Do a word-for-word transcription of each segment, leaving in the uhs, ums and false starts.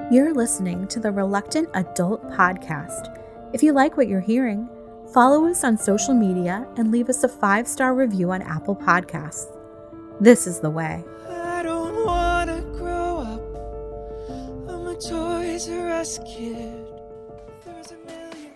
You're listening to the Reluctant Adult Podcast. If you like what you're hearing, follow us on social media and leave us a five-star review on Apple Podcasts. This is the way. I don't want to grow up. I'm a Toys R Us kid. There's a million.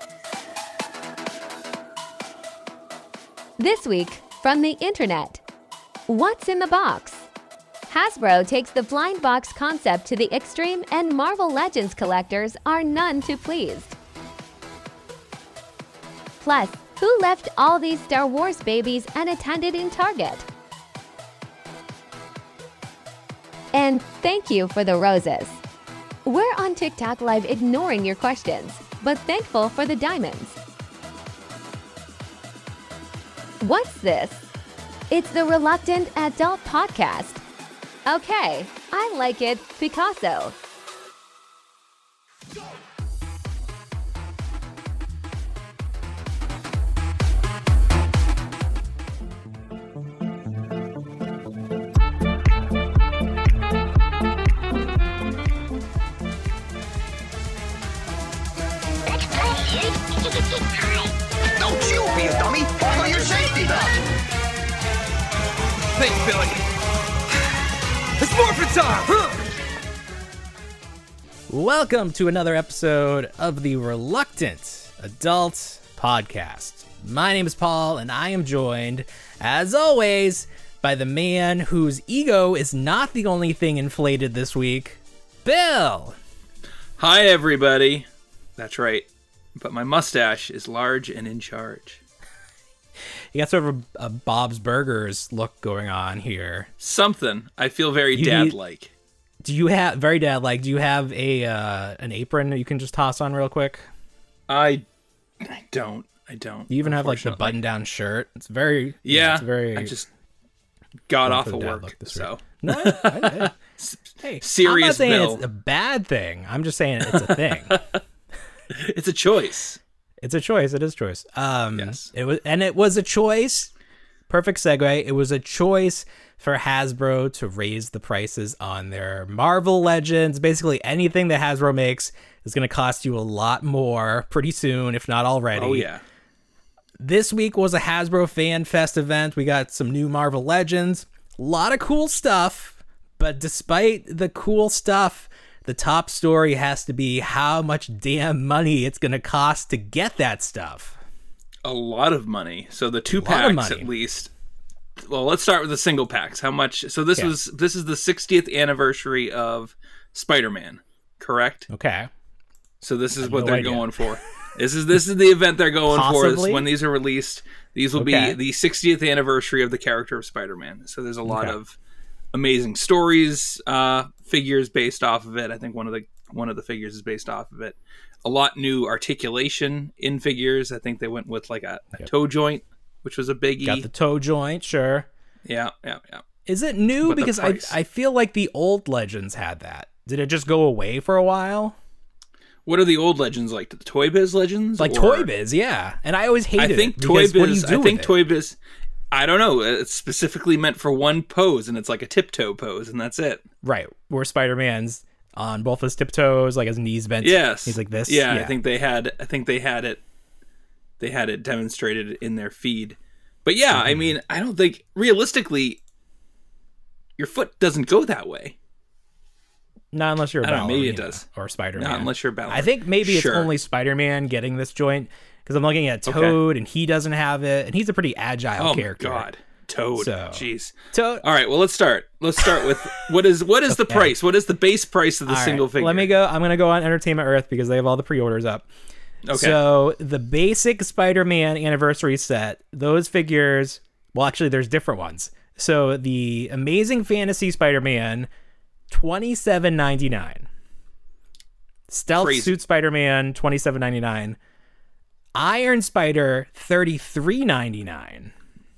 This week, from the internet, what's in the box? Hasbro takes the blind box concept to the extreme, and Marvel Legends collectors are none too pleased. Plus, who left all these Star Wars babies unattended in Target? And thank you for the roses. We're on TikTok Live ignoring your questions, but thankful for the diamonds. What's this? It's the Reluctant Adult Podcast. Okay, I like it, Picasso. Don't you be a dummy! Follow your safety belt! Thanks, Billy. It's morphin' time! Huh? Welcome to another episode of the Reluctant Adult Podcast. My name is Paul, and I am joined, as always, by the man whose ego is not the only thing inflated this week, Bill. Hi, everybody. That's right. But my mustache is large and in charge. You got sort of a, a Bob's Burgers look going on here. Something. I feel very You dad-like. Do you have, very dad-like, do you have a uh, an apron that you can just toss on real quick? I, I don't. I don't. You even have like the unfortunately. button-down shirt. It's very, Yeah. it's very. I just got going off for the of dad work, look this so. week. No, I, I, hey, Serious I'm not saying Bill. it's a bad thing. I'm just saying it's a thing. It's a choice. It's a choice. It is a choice. Um, Yes. It was, and it was a choice. Perfect segue. It was a choice for Hasbro to raise the prices on their Marvel Legends. Basically, anything that Hasbro makes is going to cost you a lot more pretty soon, if not already. Oh, yeah. This week was a Hasbro Fan Fest event. We got some new Marvel Legends. A lot of cool stuff. But despite the cool stuff, the top story has to be how much damn money it's going to cost to get that stuff. A lot of money. So the two A lot of packs money. at least. Well, let's start with the single packs. How much? So this Okay. was this is the sixtieth anniversary of Spider-Man, correct? Okay. So this is have what no they're idea. going for. This is this is the event they're going for. This is Possibly? when these are released. These will Okay. be the sixtieth anniversary of the character of Spider-Man. So there's a lot Okay. of amazing stories, uh, figures based off of it. I think one of the one of the figures is based off of it. A lot new articulation in figures. I think they went with like a, a Yep. toe joint, which was a biggie. Got the toe joint, sure. yeah, yeah, yeah. Is it new? But the Because I, price. I feel like the old Legends had that. Did it just go away for a while? What are the old Legends like? The Toy Biz Legends? Like or- Toy Biz, yeah. And I always hated I think it. Toy because what do you Biz. do I think with it? Toy Biz. I don't know. It's specifically meant for one pose, and it's like a tiptoe pose, and that's it. Right, where Spider-Man's on both his tiptoes, like his knees bent. Yes, He's like this. Yeah, I think they had. I think they had it. They had it demonstrated in their feed. But yeah, Mm-hmm. I mean, I don't think realistically, your foot doesn't go that way. Not unless you're a I don't know, maybe it ballerina does. or Spider-Man. Not unless you're a ballerina. I think maybe it's Sure. only Spider-Man getting this joint, because I'm looking at Okay. Toad, and he doesn't have it, and he's a pretty agile Oh character. my god, Toad. So- Jeez. Toad. All right, well, let's start. Let's start with what is what is the Okay. price? What is the base price of the All right, single figure? Let me go. I'm going to go on Entertainment Earth because they have all the pre-orders up. Okay. So the basic Spider-Man anniversary set, those figures, well, actually, there's different ones. So the Amazing Fantasy Spider-Man, twenty-seven ninety-nine. Stealth Crazy. Suit Spider-Man, twenty-seven ninety-nine. Iron Spider, thirty-three ninety-nine.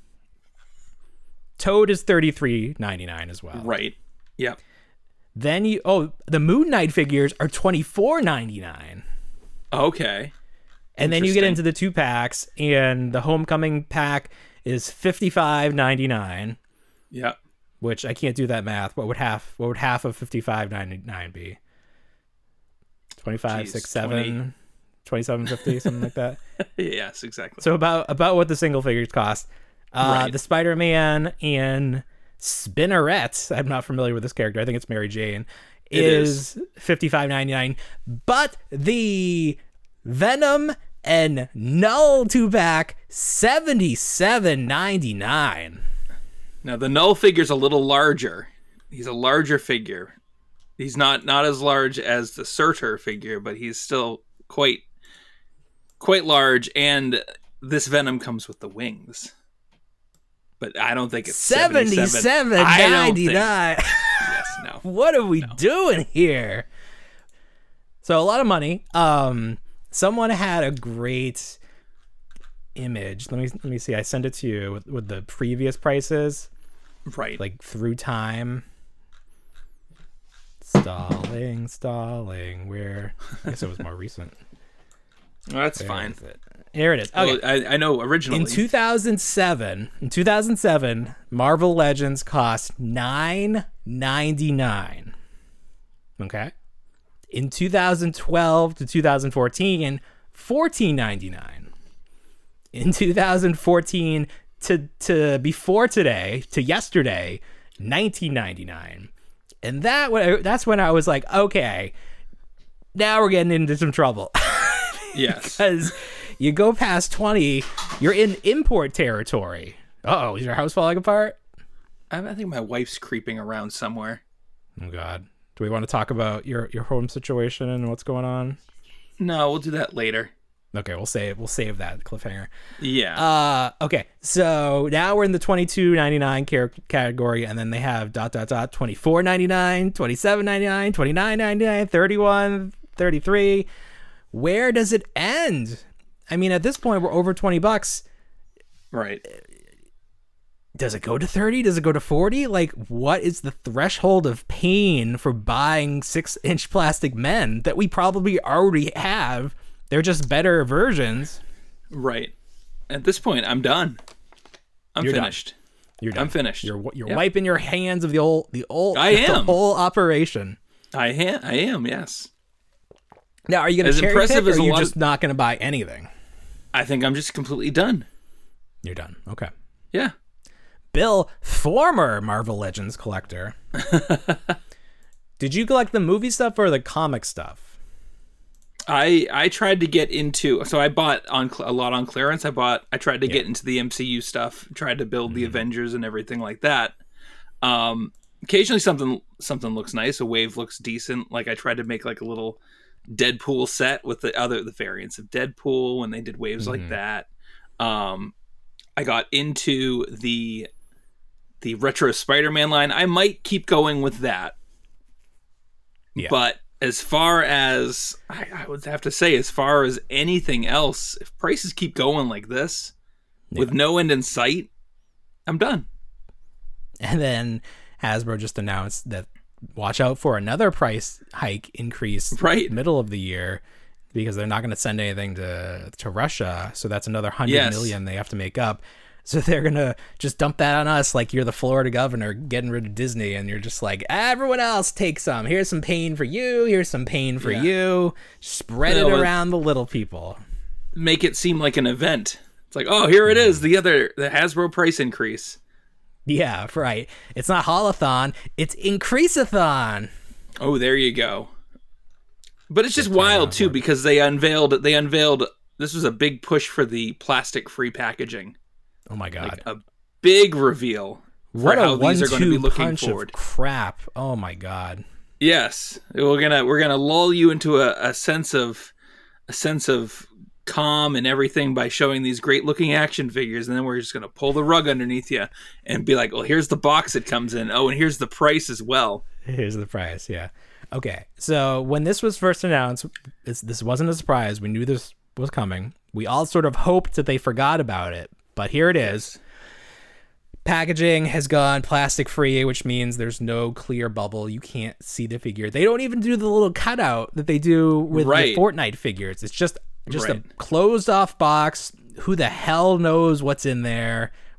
Toad is thirty-three ninety-nine as well. Right. Yeah. Then you oh the Moon Knight figures are twenty-four ninety-nine. Okay. And then you get Interesting. into the two packs, and the Homecoming pack is fifty-five ninety-nine, Yeah. which I can't do that math. What would half what would half of fifty-five ninety-nine be? twenty-five, Jeez, six, seven, twenty-seven fifty, something like that. Yes, exactly. So about about what the single figures cost. Uh, Right. The Spider-Man in Spinneret, I'm not familiar with this character. I think it's Mary Jane. It is fifty-five ninety-nine, but the Venom and Null two-pack seventy-seven ninety-nine. Now the Null figure's a little larger. He's a larger figure. He's not not as large as the Surtur figure, but he's still quite quite large. And this Venom comes with the wings. But I don't think it's seventy-seven ninety-nine. ninety-nine. Yes, no. What are we doing here? So a lot of money. Um, someone had a great image. Let me let me see. I sent it to you with, with the previous prices, Right. like through time. Stalling, stalling. Where? I guess it was more recent. Well, that's Where fine. is it? Here it is. Okay. Well, I, I know originally. In two thousand seven, in two thousand seven, Marvel Legends cost nine ninety-nine. Okay. In two thousand twelve to two thousand fourteen, fourteen ninety-nine. In two thousand fourteen to to before today, to yesterday, nineteen ninety-nine. And that when that's when I was like, okay, now we're getting into some trouble. Yes. Because you go past twenty, you're in import territory. Uh-oh, is your house falling apart? I, I think my wife's creeping around somewhere. Oh, God. Do we want to talk about your, your home situation and what's going on? No, we'll do that later. Okay, we'll save we'll save that cliffhanger. Yeah. Uh, okay, so now we're in the twenty-two ninety-nine car- category, and then they have dot dot dot twenty-four ninety-nine, twenty-seven ninety-nine, twenty-nine ninety-nine, thirty-one, thirty-three. Where does it end? I mean, at this point, we're over twenty bucks. Right. Does it go to thirty? Does it go to forty? Like, what is the threshold of pain for buying six-inch plastic men that we probably already have? They're just better versions. Right. At this point, I'm done. I'm You're done. finished. You're done. I'm finished. You're you're Yep. wiping your hands of the old the old I the am. whole operation. I am. I am. Yes. Now, are you going As to cherry impressive pick, or as are a you lot just of- not going to buy anything? I think I'm just completely done. You're done. Okay. Yeah. Bill, former Marvel Legends collector. Did you collect the movie stuff or the comic stuff? I I tried to get into so I bought on cl- a lot on clearance. I bought I tried to get Yeah. into the M C U stuff, tried to build the Avengers and everything like that. Um occasionally something something looks nice, a wave looks decent. Like I tried to make like a little Deadpool set with the other the variants of Deadpool when they did waves like that. Um I got into the the retro Spider-Man line. I might keep going with that. Yeah. But as far as I, I would have to say, as far as anything else, if prices keep going like this, with no end in sight, I'm done. And then Hasbro just announced that watch out for another price hike increase Right. middle of the year because they're not going to send anything to to Russia. So that's another hundred Yes. million they have to make up. So they're going to just dump that on us like you're the Florida governor getting rid of Disney, and you're just like, everyone else take some. Here's some pain for you. Here's some pain for Yeah. you. Spread No, it but- around the little people. Make it seem like an event. It's like, oh, here it is, the other the Hasbro price increase. Yeah, right. It's not holathon. It's increaseathon. Oh, there you go. But it's just wild too because they unveiled they unveiled this was a big push for the plastic free packaging. Oh my God. Like a big reveal for What how a these are going to be one-two looking punch forward. of crap. Oh my God. Yes, we're gonna we're gonna lull you into a, a sense of a sense of calm and everything by showing these great looking action figures, and then we're just gonna pull the rug underneath you and be like, well, here's the box it comes in. Oh, and here's the price as well. Here's the price. Yeah. Okay. So when this was first announced, this, this wasn't a surprise. We knew this was coming. We all sort of hoped that they forgot about it, but here it is. Packaging has gone plastic free, which means there's no clear bubble. You can't see the figure. They don't even do the little cutout that they do with Right. the Fortnite figures. It's just just a Right. closed off box. Who the hell knows what's in there?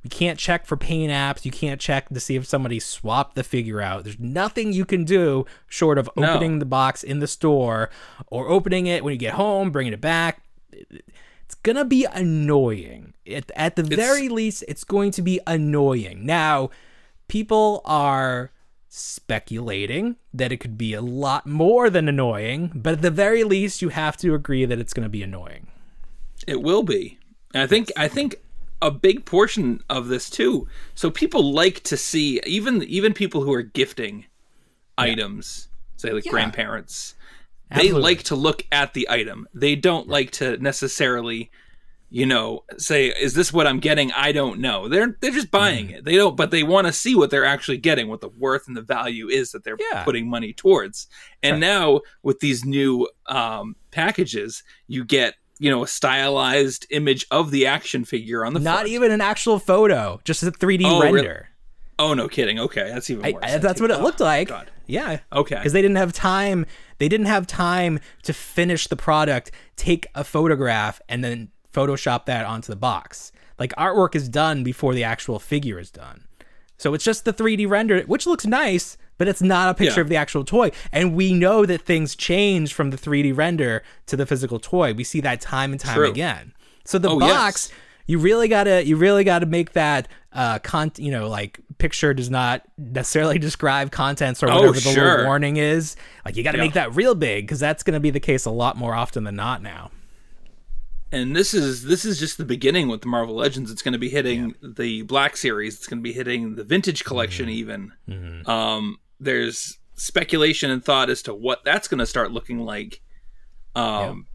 You can't check for paint apps. You can't check to see if somebody swapped the figure out. There's nothing you can do short of opening No. the box in the store or opening it when you get home, bringing it back. It's going to be annoying. At, at the It's- very least, it's going to be annoying. Now, people are speculating that it could be a lot more than annoying, but at the very least, you have to agree that it's going to be annoying. It will be. And I think I think a big portion of this too. So people like to see even even people who are gifting items, say like Yeah. grandparents. Absolutely. They like to look at the item. They don't like to necessarily, you know, say, is this what I'm getting? I don't know. They're they're just buying Mm-hmm. it. They don't, but they want to see what they're actually getting, what the worth and the value is that they're Yeah. putting money towards. And Right. now with these new um, packages, you get, you know, a stylized image of the action figure on the Not front. even an actual photo, just a three D Oh, really? render. Oh, no kidding. Okay, that's even I, worse. I- that's what it Oh, looked like. God. Yeah. Okay. Because they didn't have time. They didn't have time to finish the product, take a photograph, and then Photoshop that onto the box. Like artwork is done before the actual figure is done. So it's just the three D render, which looks nice, but it's not a picture Yeah. of the actual toy. And we know that things change from the three D render to the physical toy. We see that time and time True. again. So the Oh, box, yes. you really gotta, you really gotta make that, uh, con, you know, like picture does not necessarily describe contents or Oh, whatever the sure. little warning is. Like you gotta Yeah. make that real big because that's gonna be the case a lot more often than not now. And this is this is just the beginning with the Marvel Legends. It's going to be hitting the Black Series. It's going to be hitting the Vintage Collection even. Um, there's speculation and thought as to what that's going to start looking like. Um,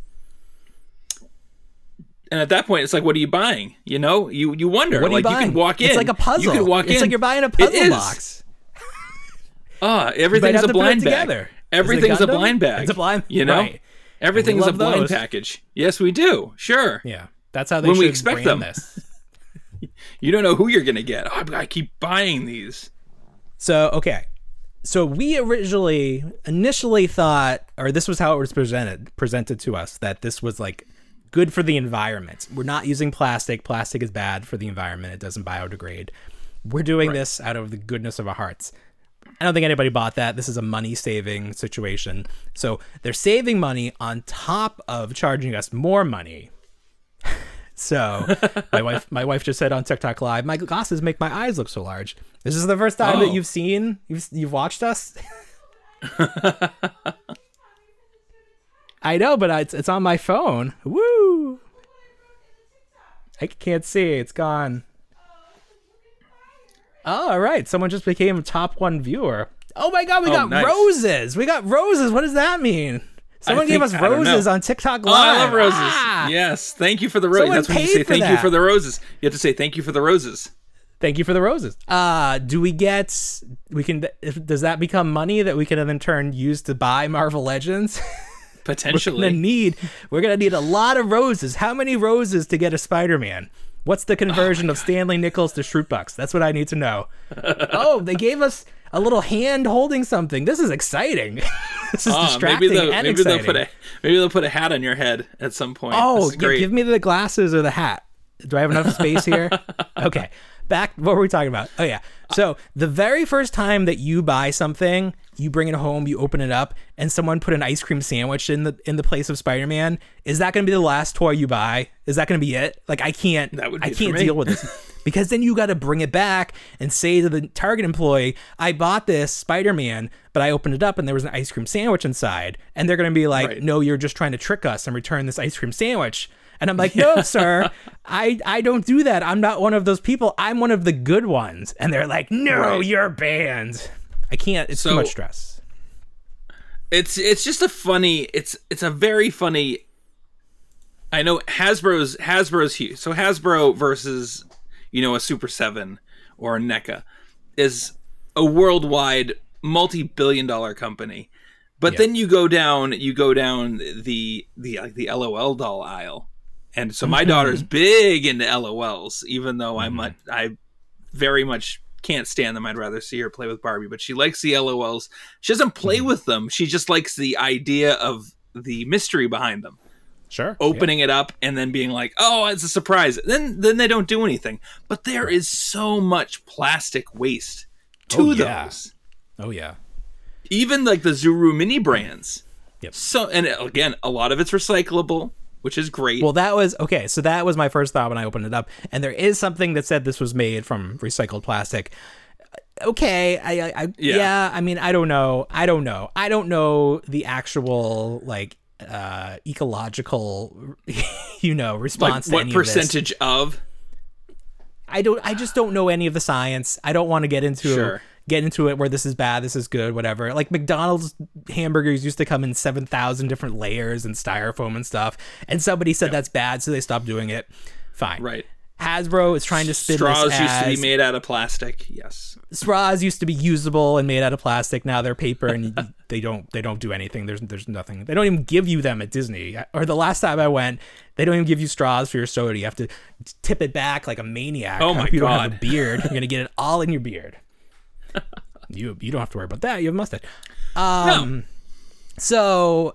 And at that point, it's like, what are you buying? You know, you you wonder. What are you like buying? can walk in. It's like a puzzle. You can walk it's in. like you're buying a It puzzle is. box. Ah, You might everything's have a to put it blind bag. together. Is it Everything's a Gundam? blind bag. It's a blind- You know, right. everything's a love blind those. package. Yes, we do. Sure. Yeah, that's how they When should we expect brand them. this. You don't know who you're going to get. Oh, I keep buying these. So, okay. So we originally, initially thought, or this was how it was presented, presented to us, that this was like good for the environment. We're not using plastic. Plastic is bad for the environment. It doesn't biodegrade. We're doing this out of the goodness of our hearts. I don't think anybody bought that. This is a money saving situation. So they're saving money on top of charging us more money. So my wife, my wife just said on TikTok Live, my glasses make my eyes look so large. This is the first time Oh. that you've seen, you've, you've watched us. I know, but it's, it's on my phone. Woo! I can't see. It's gone. Oh, all right. Someone just became a top one viewer. Oh my God, we Oh, got nice. roses. We got roses. What does that mean? Someone gave think- us I don't roses know. on TikTok Oh, Live. I love roses. Ah! Yes. Thank you for the roses. Someone That's when you paid say for thank you that. for the roses. You have to say thank you for the roses. Thank you for the roses. Uh, do we get, we can, if, does that become money that we can then in turn use to buy Marvel Legends? We're Potentially. gonna need, we're gonna need a lot of roses. How many roses to get a Spider-Man? What's the conversion Oh of Stanley Nichols to Shroot Bucks? That's what I need to know. Oh, they gave us a little hand holding something. This is exciting. This is Ah, distracting maybe they'll, and maybe exciting. they'll put a maybe they'll put a hat on your head at some point. Oh, This is gi- great. give me the glasses or the hat. Do I have enough space here? Okay. Back, what were we talking about? Oh, yeah. So the very first time that you buy something, you bring it home, you open it up, and someone put an ice cream sandwich in the in the place of Spider-Man, is that going to be the last toy you buy? Is that going to be it? Like, I can't, That would be I it can't for me. deal with this. Because then you got to bring it back and say to the Target employee, I bought this Spider-Man, but I opened it up and there was an ice cream sandwich inside. And they're going to be like, Right. no, you're just trying to trick us and return this ice cream sandwich. And I'm like, no, sir, I, I don't do that. I'm not one of those people. I'm one of the good ones. And they're like, no, Right. you're banned. I can't. It's too So- much stress. It's it's just a funny. It's it's a very funny. I know Hasbro's Hasbro's huge. So Hasbro versus, you know, a Super seven or a NECA is a worldwide multi-billion dollar company. But then you go down you go down the the like the L O L doll aisle. And so my daughter's big into L O Ls, even though I'm much, I very much can't stand them. I'd rather see her play with Barbie, but she likes the L O Ls. She doesn't play with them. She just likes the idea of the mystery behind them. Sure. opening it up and then being like, oh, it's a surprise. Then then they don't do anything. But there is so much plastic waste to Oh, yeah. those. Oh yeah. Even like the Zuru mini brands. Yep. So, and again, a lot of it's recyclable, which is great. Well, that was okay. So that was my first thought when I opened it up, and there is something that said this was made from recycled plastic. Okay, I, I, I yeah. Yeah. I mean, I don't know. I don't know. I don't know the actual like uh, ecological, you know, response. like to what any percentage of, this. of? I don't. I just don't know any of the science. I don't want to get into Sure. get into it where this is bad, this is good, whatever. Like McDonald's hamburgers used to come in seven thousand different layers and styrofoam and stuff, and somebody said that's bad, so they stopped doing it. Fine. Right. Hasbro is trying to spin Straws this used to as be made out of plastic. Yes. straws used to be usable and made out of plastic. Now they're paper, and they don't they don't do anything. There's there's nothing. They don't even give you them at Disney. Or the last time I went, they don't even give you straws for your soda. You have to tip it back like a maniac. Oh I my hope you don't have a God. beard. You're gonna get it all in your beard. You you don't have to worry about that. You have a mustache. Um, No. So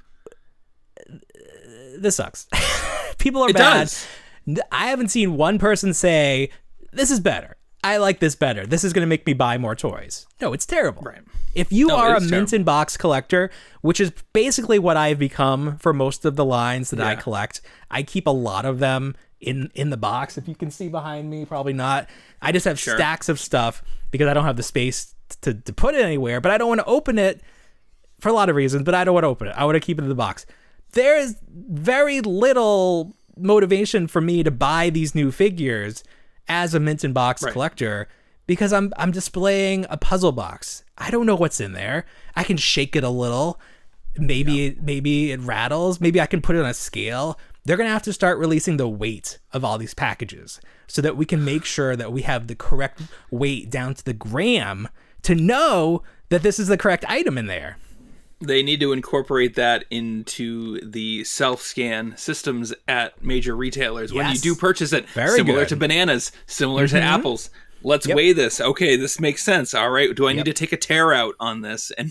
this sucks. People are It bad. does. I haven't seen one person say this is better. I like this better. This is going to make me buy more toys. No, it's terrible. Right. If you No, are a it is mint terrible. in box collector, which is basically what I've become for most of the lines that I Yeah. collect, I keep a lot of them in in the box. If you can see behind me, probably not. I just have Sure. stacks of stuff because I don't have the space to, to put it anywhere, but I don't want to open it for a lot of reasons, but I don't want to open it. I want to keep it in the box. There is very little motivation for me to buy these new figures as a mint in box Right. collector because I'm I'm displaying a puzzle box. I don't know what's in there. I can shake it a little. Maybe maybe it rattles. Maybe I can put it on a scale. They're going to have to start releasing the weight of all these packages so that we can make sure that we have the correct weight down to the gram to know that this is the correct item in there. They need to incorporate that into the self-scan systems at major retailers. When you Yes. do purchase it, Very similar good. to bananas, similar to apples. Let's Yep. weigh this. Okay, this makes sense. All right. Do I Yep. need to take a tear out on this and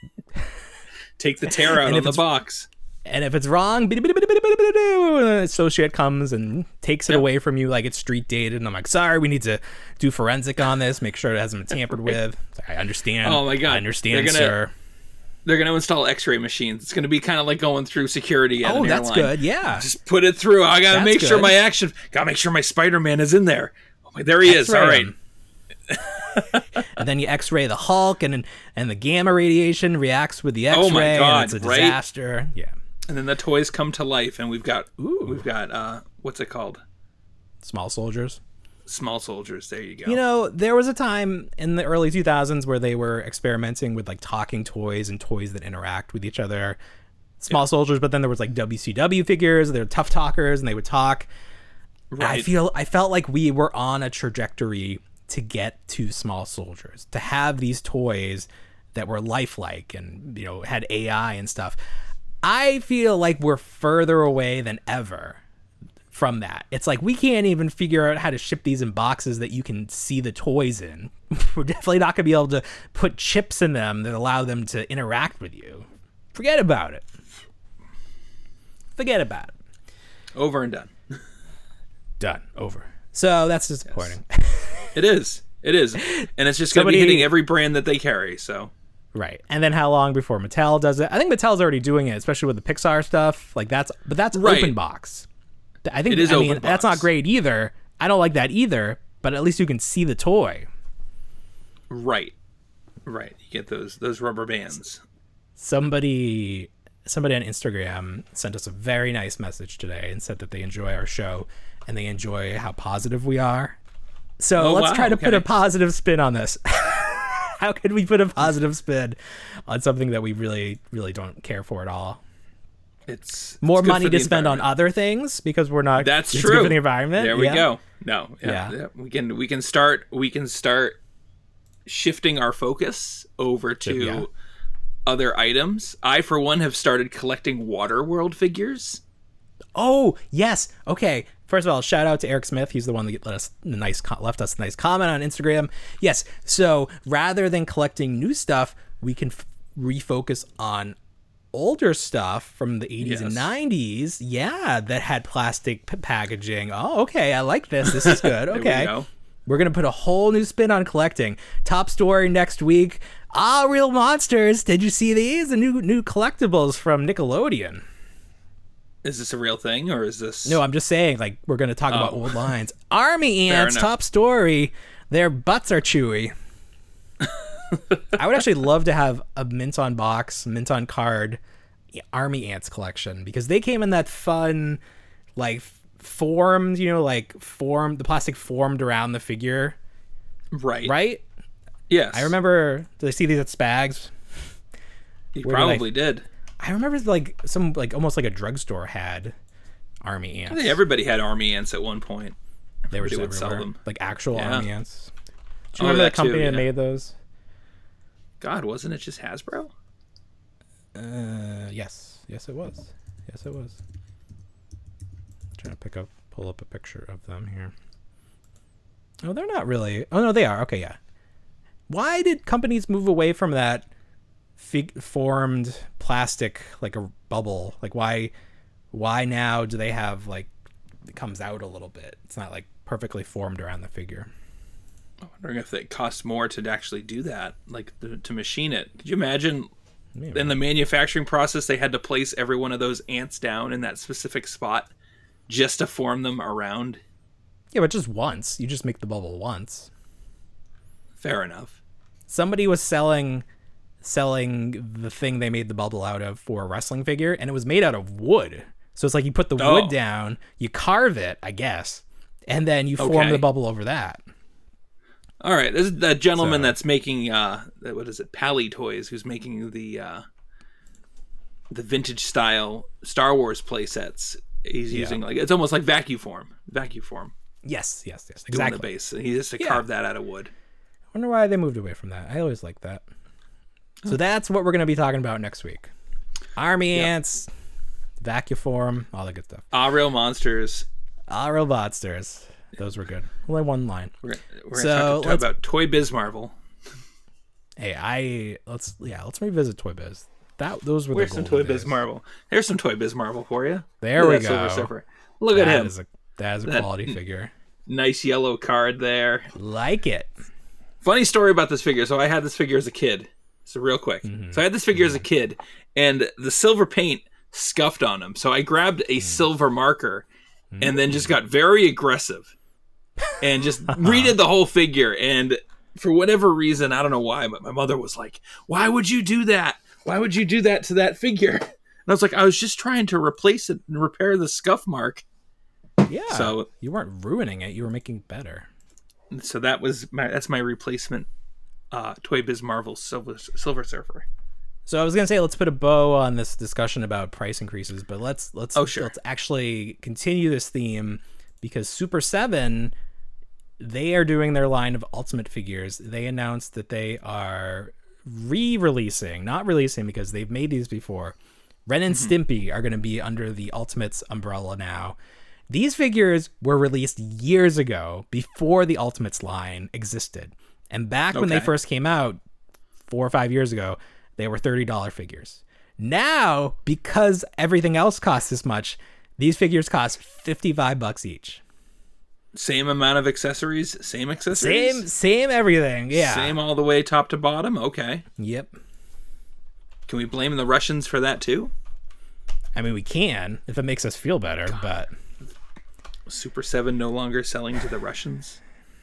take the tear out And on if the it's- box? And if it's wrong, an associate comes and takes it Yep. away from you like it's street dated. And I'm like, sorry, we need to do forensic on this, make sure it hasn't been tampered with. I understand. Oh my God. I understand, They're gonna- sir. They're going to install x-ray machines. It's going to be kind of like going through security at Oh, an that's airline. good. Yeah. Just put it through. I got to That's make sure good. my action, got to make sure my Spider-Man is in there. Oh, my- there he is. X-ray All right. him. And then you X-ray the Hulk, and and the gamma radiation reacts with the X-ray. Oh my God, and it's a right? disaster. Yeah. And then the toys come to life, and we've got Ooh. we've got uh, what's it called? Small soldiers. Small soldiers. There you go. You know, there was a time in the early two thousands where they were experimenting with like talking toys and toys that interact with each other. Small soldiers, but then there was like W C W figures. They were tough talkers, and they would talk. I Right. feel I felt like we were on a trajectory to get to small soldiers, to have these toys that were lifelike and, you know, had A I and stuff. I feel like we're further away than ever from that. It's like we can't even figure out how to ship these in boxes that you can see the toys in. We're definitely not going to be able to put chips in them that allow them to interact with you. Forget about it. Forget about it. Over and done. Done. Over. So that's disappointing. It is. It is. And it's just going to Somebody- be hitting every brand that they carry. So Right. And then how long before Mattel does it? I think Mattel's already doing it, especially with the Pixar stuff. Like that's, but that's Right. open box. I think It is I mean, open that's box. not great either. I don't like that either, but at least you can see the toy. right, right. You get those those rubber bands. Somebody somebody on Instagram sent us a very nice message today and said that they enjoy our show and they enjoy how positive we are. So Oh, let's wow, try to put a okay. positive spin on this. How could we put a positive spin on something that we really, really don't care for at all? It's More it's good money for the to spend on environment. other things because we're not. That's it's true. Good for the environment. There we Yeah. go. No, yeah, Yeah. yeah. We can we can start we can start shifting our focus over to Yeah. other items. I, for one, have started collecting Waterworld figures. Oh yes. Okay. First of all, shout out to Eric Smith. He's the one that let us the nice co- left us a nice comment on Instagram. Yes. So rather than collecting new stuff, we can f- refocus on older stuff from the eighties and Yes. nineties, yeah, that had plastic p- packaging. Oh, okay, I like this. This is good. There Okay. we go. We're going to put a whole new spin on collecting. Top story next week. Ah, Real Monsters. Did you see these? The new new collectibles from Nickelodeon. Is this a real thing, or is this? No, I'm just saying, like, we're going to talk about Oh. old lines. Army Fair ants, enough. top story. Their butts are chewy. I would actually love to have a mint on box, mint on card Army ants collection, because they came in that fun, like, formed, you know, like, formed, the plastic formed around the figure, Right. right? Yes. I remember, did I see these at Spags? You where do they- probably did. I remember, like, some, like, almost like a drugstore had Army ants. I think everybody had army ants at one point. They were just would sell everywhere. them. Like actual Yeah. army ants. Do you Oh, remember that the company too, that yeah. made those? God, wasn't it just Hasbro? Uh, yes, yes, it was. Yes, it was. Trying to pick up, pull up a picture of them here. Oh, they're not really. Oh no, they are. Okay, yeah. Why did companies move away from that fig- formed plastic, like a bubble? Like why? Why now do they have like it comes out a little bit? It's not like perfectly formed around the figure. I'm wondering if it costs more to actually do that, like to, to machine it. Could you imagine? Maybe. In the manufacturing process, they had to place every one of those ants down in that specific spot just to form them around. Yeah, but just once. You just make the bubble once. Fair enough. Somebody was selling selling the thing they made the bubble out of for a wrestling figure, and it was made out of wood. So it's like you put the Oh. wood down, you carve it, I guess, and then you form Okay. the bubble over that. All right, this is that gentleman So- that's making uh, what is it, Pally Toys, who's making the uh, the vintage style Star Wars play sets. He's Yeah. using like it's almost like vacuum form, vacuum form, Yes, yes, yes, doing exactly. the base. He has to Yeah. carve that out of wood. I wonder why they moved away from that. I always liked that. So that's what we're going to be talking about next week. Army Yep. ants, vacuform, all the good stuff. Ah, real monsters. Ah, Robotsters. Those were good. Only one line. We're, we're So, gonna talk, talk let's- about Toy Biz Marvel. Hey, I let's yeah, let's revisit Toy Biz. That those were Where's the some golden Toy Biz days. Marvel? There's some Toy Biz Marvel for you. There Look we at that Silver go. Surfer. Look at That him. is a that is a That- quality figure. Nice yellow card there. Like it. Funny story about this figure. So I had this figure as a kid. So real quick. Mm-hmm. So I had this figure as a kid, and the silver paint scuffed on him. So I grabbed Mm. a silver marker and then just got very aggressive and just redid the whole figure. And for whatever reason, I don't know why, but my mother was like, "Why would you do that? Why would you do that to that figure?" And I was like, "I was just trying to replace it and repair the scuff mark." Yeah. So- you weren't ruining it, you were making it better. So that was my that's my replacement uh, Toy Biz Marvel Silver Silver Surfer. So I was gonna say let's put a bow on this discussion about price increases, but let's let's Oh, sure. let's actually continue this theme because Super seven, they are doing their line of Ultimate figures. They announced that they are re-releasing, not releasing because they've made these before. Ren and Stimpy are going to be under the Ultimates umbrella now. These figures were released years ago before the Ultimates line existed. And back when they Okay. first came out, four or five years ago, they were thirty dollars figures. Now, because everything else costs this much, these figures cost fifty-five bucks each. Same amount of accessories, same accessories, Same, same everything. Yeah. same all the way top to bottom. Okay, Yep. can we blame the Russians for that too? I mean, we can if it makes us feel better, but Super Seven no longer selling to the Russians.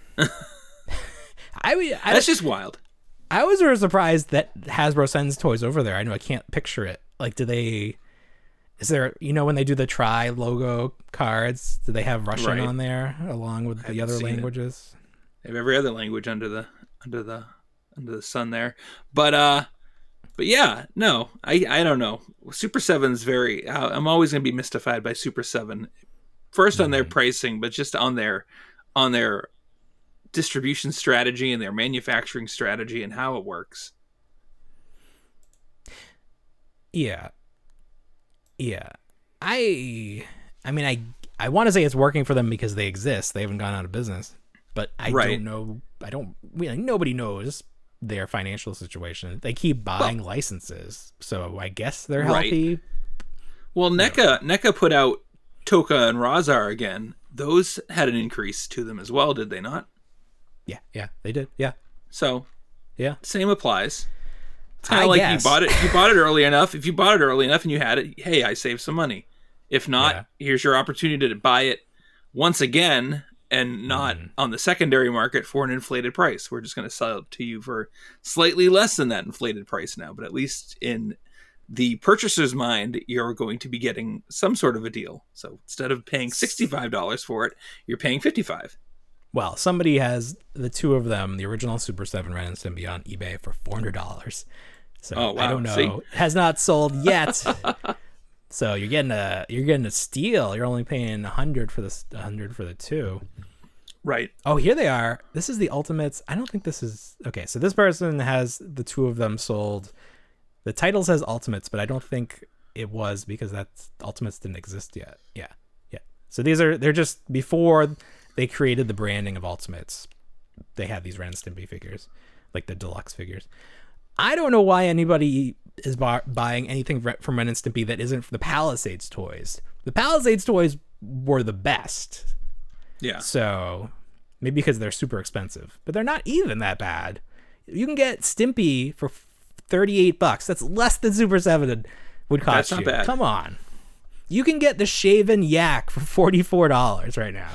I, would- I That's just wild. I was sort of surprised that Hasbro sends toys over there. I know I can't picture it. Like, do they? Is there? You know, when they do the Tri logo cards, do they have Russian Right. on there along with the haven't other seen it. languages? They have every other language under the under the under the sun there, but uh, but yeah, no, I I don't know. Super Seven's very. Uh, I'm always gonna be mystified by Super Seven. First on their pricing, but just on their on their distribution strategy and their manufacturing strategy and how it works. Yeah. Yeah. I. I mean, I. I want to say it's working for them because they exist. They haven't gone out of business, but I Right. don't know. I don't. We, like, nobody knows their financial situation. They keep buying well, licenses, so I guess they're right. healthy. Well, NECA NECA put out Toka and Razar again. Those had an increase to them as well, did they not? Yeah, yeah, they did. Yeah. So, yeah, same applies. It's kind of like guess. you bought it. You bought it early enough. If you bought it early enough and you had it, hey, I saved some money. If not, yeah. here's your opportunity to buy it once again and not mm. on the secondary market for an inflated price. We're just going to sell it to you for slightly less than that inflated price now, but at least in the purchaser's mind, you're going to be getting some sort of a deal. So instead of paying sixty-five dollars for it, you're paying fifty-five dollars. Well, somebody has the two of them, the original Super seven Ren and Stimpy, on eBay for four hundred dollars. So oh, wow. I don't know. See? It has not sold yet. So you're getting a you're getting a steal. You're only paying a hundred for this, a hundred for the two. Right. Oh, here they are. This is the Ultimates. I don't think this is okay. So this person has the two of them sold. The title says Ultimates, but I don't think it was because that's Ultimates didn't exist yet. Yeah, yeah. So these are they're just before they created the branding of Ultimates. They had these Ren and Stimpy figures, like the deluxe figures. I don't know why anybody is bar- buying anything from Ren and Stimpy that isn't the Palisades toys. The Palisades toys were the best. Yeah. So maybe because they're super expensive, but they're not even that bad. You can get Stimpy for thirty-eight bucks. That's less than Super seven would cost That's not you. Bad. Come on. You can get the Shaven Yak for forty-four dollars right now.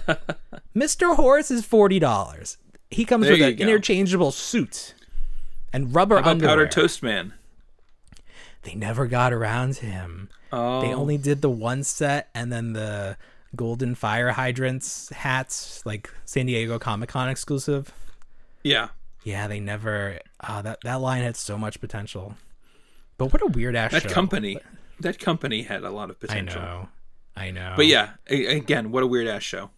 Mister Horse is forty dollars. He comes there with an go. interchangeable suit and rubber How about underwear. Powdered Toast Man? They never got around to him. Oh. They only did the one set and then the golden fire hydrants hats, like San Diego Comic-Con exclusive. Yeah. Yeah, they never... Uh, that, that line had so much potential. But what a weird-ass show. That company... That company had a lot of potential. I know. I know. But yeah, again, what a weird-ass show.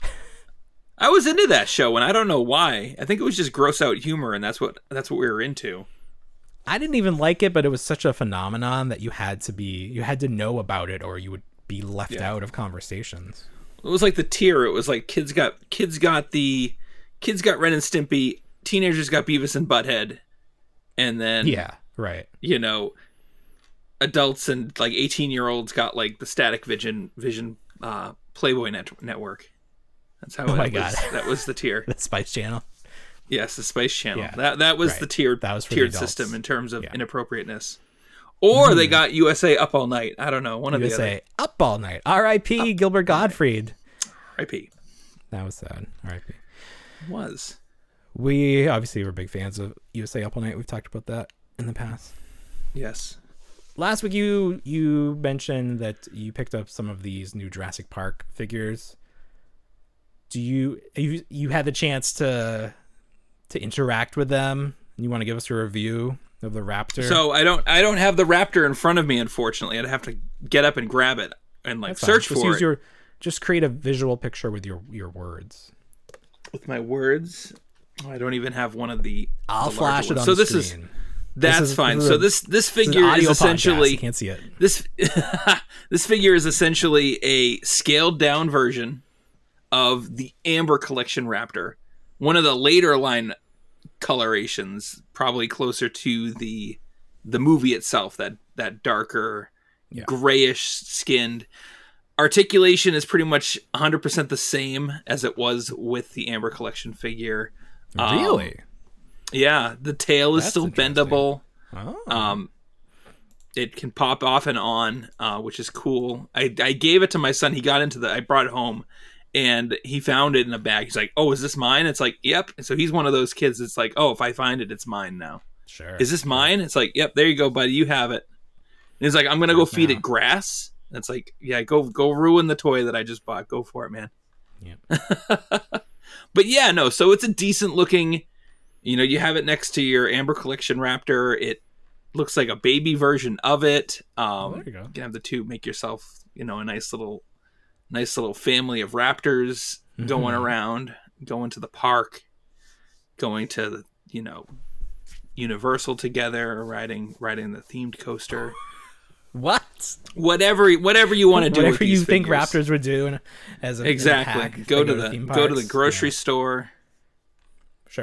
I was into that show, and I don't know why. I think it was just gross out humor, and that's what that's what we were into. I didn't even like it, but it was such a phenomenon that you had to be you had to know about it, or you would be left yeah. out of conversations. It was like the tier. It was like kids got kids got the kids got Ren and Stimpy, teenagers got Beavis and Butthead, and then yeah, right. You know, adults and like eighteen year olds got like the Static Vision Vision uh, Playboy net- Network. That's how. Oh my it god, was, that was the tier. The Spice Channel. Yes, the Spice Channel. Yeah. That that was right. the tiered that was tiered system in terms of yeah. inappropriateness. Or mm. they got U S A Up All Night. I don't know. One of U S A the other. Up All Night. R I P Gilbert Gottfried. R I P That was sad. R I P Was. We obviously were big fans of U S A Up All Night. We've talked about that in the past. Yes. Last week you you mentioned that you picked up some of these new Jurassic Park figures. Do you you you had the chance to to interact with them? You want to give us a review of the Raptor? So I don't I don't have the Raptor in front of me, unfortunately. I'd have to get up and grab it and like That's search fine. Just for use it. Your, just create a visual picture with your your words. With my words, oh, I don't even have one of the. I'll the flash it on so the this screen. is that's this is, fine. This is so a, this this this figure is, is essentially can't see it. This this figure is essentially a scaled down version of the Amber Collection Raptor, one of the later line colorations, probably closer to the the movie itself. That that darker, yeah. grayish skinned. Articulation is pretty much one hundred percent the same as it was with the Amber Collection figure. Really? Um, yeah, the tail is That's still bendable. Oh. Um, it can pop off and on, uh, which is cool. I, I gave it to my son. He got into the. I brought it home, and he found it in a bag. He's like, "Oh, is this mine?" It's like, "Yep." And so he's one of those kids that's like, "Oh, if I find it, it's mine now." Sure. Is this mine? It's like, "Yep, there you go, buddy. You have it." And he's like, "I'm gonna go feed now. it grass." And it's like, "Yeah, go go ruin the toy that I just bought. Go for it, man." Yeah. But yeah, no. So it's a decent looking. You know, you have it next to your Amber Collection Raptor. It looks like a baby version of it. Um, oh, there you go. You can have the two. Make yourself, you know, a nice little, nice little family of raptors mm-hmm. going around, going to the park, going to the, you know, Universal together, riding riding the themed coaster. What? Whatever, whatever you want to do. Whatever with these you think figures. Raptors would do as a exactly. In a pack, go to go the to go to the grocery yeah. store. Sure.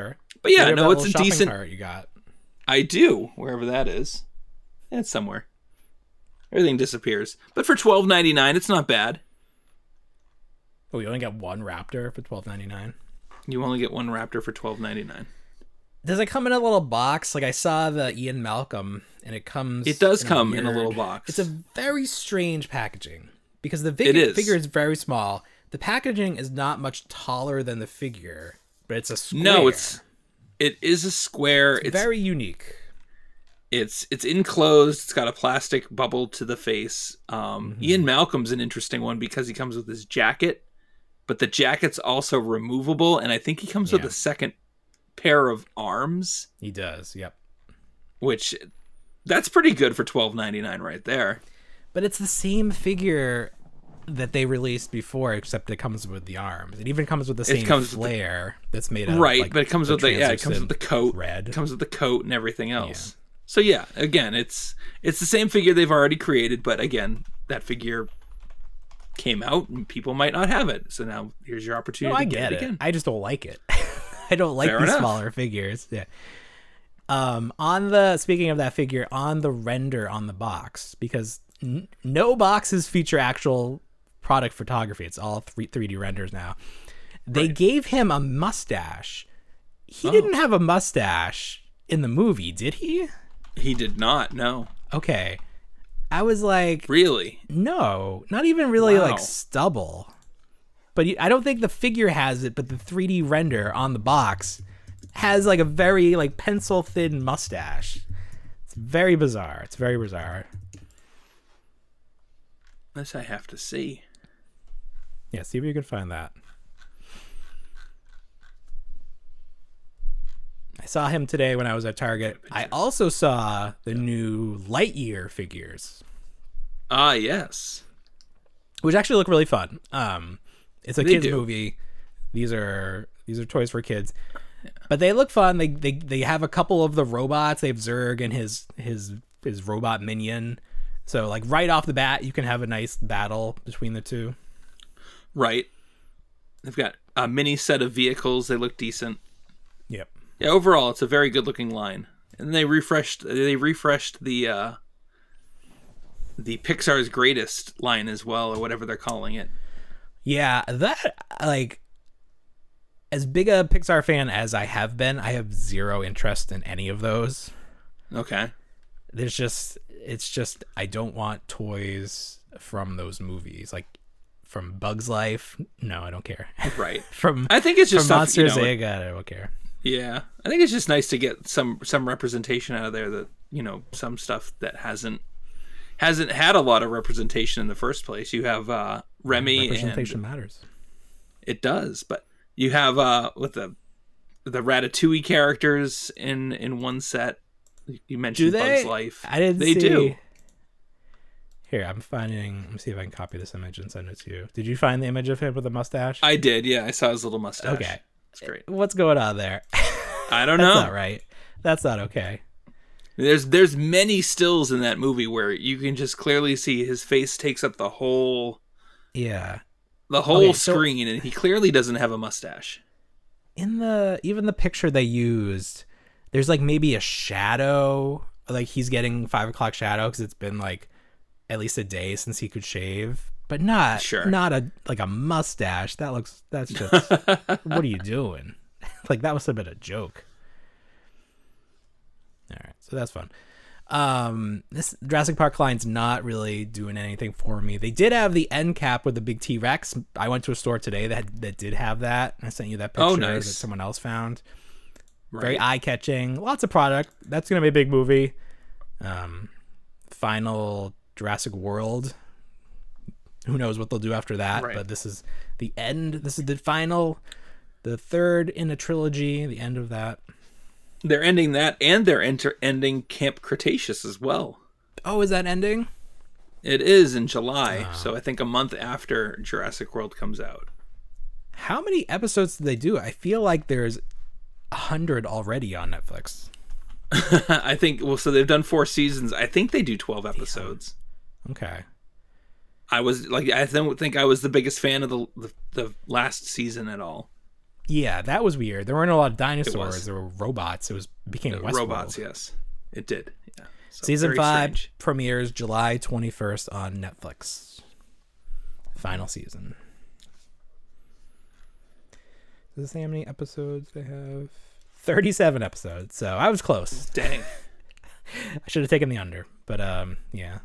But yeah, Where no, that it's a little shopping decent. cart you got. I do, wherever that is. It's somewhere. Everything disappears. But for twelve ninety-nine, it's not bad. Oh, you only get one Raptor for twelve ninety-nine. You only get one Raptor for twelve ninety-nine. Does it come in a little box? Like I saw the Ian Malcolm, and it comes. It does in come weird, in a little box. It's a very strange packaging because the figure, It is. figure is very small. The packaging is not much taller than the figure, but it's a square. No, it's it is a square. It's It's very unique. it's it's enclosed. It's got a plastic bubble to the face. Um, Mm-hmm. Ian Malcolm's an interesting one because he comes with his jacket, but the jacket's also removable, and I think he comes with Yeah. a second pair of arms, He does. Yep. which that's pretty good for twelve ninety-nine right there. But it's the same figure that they released before, except it comes with the arms. It even comes with the same comes with the- flare that's made of Right, like, but it comes the with the yeah, it comes with the translucent coat. red. It comes with the coat and everything else. So yeah, again, it's it's the same figure they've already created, but again, that figure came out and people might not have it. So now here's your opportunity No, I to get get, it. it again. I just don't like it. I don't like Fair these enough. smaller figures. Yeah. Um, on the speaking of that figure, on the render on the box, because n- no boxes feature actual product photography. It's all three 3D renders now. They Right. gave him a mustache. He Oh. didn't have a mustache in the movie, did he? He did not, no. Okay. I was like, Really? no, not even really Wow. like stubble. But he- I don't think the figure has it, but the three D render on the box has like a very like pencil thin mustache. It's very bizarre. It's very bizarre. This I have to see. Yeah, see if you can find that. I saw him today when I was at Target. I also saw the new Lightyear figures, Ah, yes. which actually look really fun. Um, it's a They kids do. movie. These are these are toys for kids, but they look fun. They they they have a couple of the robots. They have Zurg and his his his robot minion. So like right off the bat, you can have a nice battle between the two. Right. They've got a mini set of vehicles. They look decent. Yep. Yeah, overall, it's a very good looking line. And they refreshed they refreshed the uh, the Pixar's Greatest line as well, or whatever they're calling it. Yeah, that like as big a Pixar fan as I have been, I have zero interest in any of those. Okay. There's just it's just I don't want toys from those movies. Like from Bug's Life, no, I don't care. Right. from I think it's just from stuff, you Monsters know, Inc, I don't care. Yeah. I think it's just nice to get some some representation out of there that, you know, some stuff that hasn't hasn't had a lot of representation in the first place. You have uh Remy Representation and matters. it does, but you have uh with the the Ratatouille characters in in one set. You mentioned Do they? Bug's Life. I didn't They see. do. Here, I'm finding. Let me see if I can copy this image and send it to you. Did you find the image of him with a mustache? I did, yeah. I saw his little mustache. Okay. It's great. What's going on there? I don't That's know. not right. That's not okay. There's there's many stills in that movie where you can just clearly see his face takes up the whole Yeah. the whole Okay, so- screen, and he clearly doesn't have a mustache. In the even the picture they used, there's like maybe a shadow. Like he's getting five o'clock shadow because it's been like at least a day since he could shave, but not Sure. not a like a mustache. That looks that's just what are you doing? Like that must have been a joke. All right, so that's fun. Um, this Jurassic Park line's not really doing anything for me. They did have the end cap with the big T Rex. I went to a store today that that did have that. I sent you that picture Oh, nice. that someone else found. Right. Very eye catching. Lots of product. That's gonna be a big movie. Um, final Jurassic World. Who knows what they'll do after that? Right. But this is the end. This is the final, the third in a trilogy. The end of that. They're ending that, and they're enter- ending Camp Cretaceous as well. Oh, is that ending? It is in July, Ah. so I think a month after Jurassic World comes out. How many episodes did they do? I feel like there's a hundred already on Netflix. I think, well, so they've done four seasons. I think they do twelve episodes. Okay. I was like, I don't think I was the biggest fan of the the, the last season at all. Yeah, that was weird. There weren't a lot of dinosaurs. was. There were robots. It was became Uh, Westworld. robots, yes, it did. Yeah. So, Season very five strange. premieres July twenty-first on Netflix. Final season. Does it say how many episodes they have? thirty-seven episodes. So I was close. Dang. I should have taken the under, but um, yeah,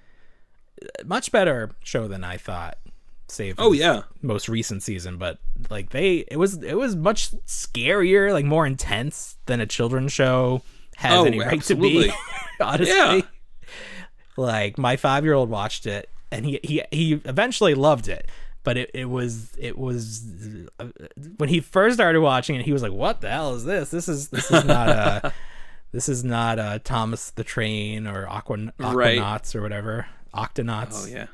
much better show than I thought. Save. Oh this yeah. most recent season, but like they, it was it was much scarier, like more intense than a children's show has Oh, any right absolutely. to be. Honestly, Yeah. like my five-year-old watched it, and he he he eventually loved it. But it, it was it was uh, when he first started watching it, he was like, "What the hell is this? This is this is not uh this is not uh Thomas the Train or Aqua Right. Aquanauts or whatever Octonauts." Oh yeah.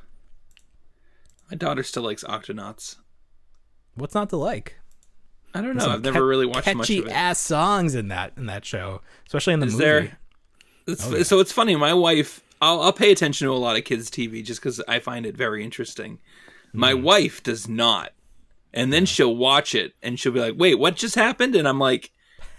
My daughter still likes Octonauts. What's not to like? I don't know. Some I've never ca- really watched much catchy of it. ass songs in that in that show, especially in the Is movie. there? It's, Oh, yeah. So it's funny. My wife, I'll, I'll pay attention to a lot of kids' T V just because I find it very interesting. My Mm. wife does not, and then she'll watch it and she'll be like, "Wait, what just happened?" And I'm like,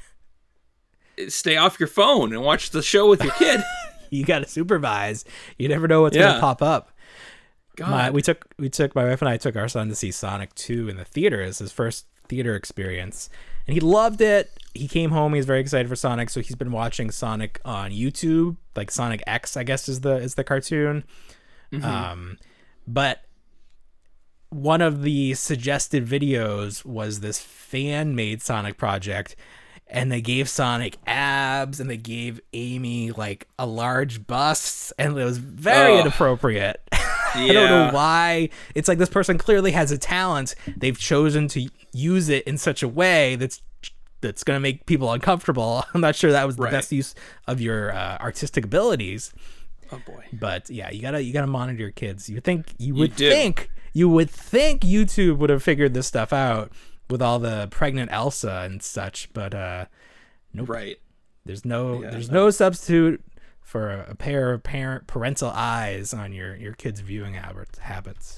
"Stay off your phone and watch the show with your kid." You got to supervise. You never know what's Yeah. gonna pop up. God. My, we took we took my wife and I took our son to see Sonic two in the theater as his first theater experience, and he loved it. He came home. He's very excited for Sonic, so he's been watching Sonic on YouTube, like Sonic X, I guess is the is the cartoon. Mm-hmm. Um, but one of the suggested videos was this fan made Sonic project, and they gave Sonic abs and they gave Amy like a large bust, and it was very Ugh. inappropriate. I don't Yeah. know why. It's like this person clearly has a talent. They've chosen to use it in such a way that's that's going to make people uncomfortable. I'm not sure that was the Right. best use of your uh, artistic abilities. Oh boy. But yeah, you gotta you gotta monitor your kids. You think you would do. think you would think YouTube would have figured this stuff out with all the pregnant Elsa and such, but uh, nope. Right. There's no Yeah, there's no. no substitute for a, a pair of parent parental eyes on your your kids' viewing habits. habits.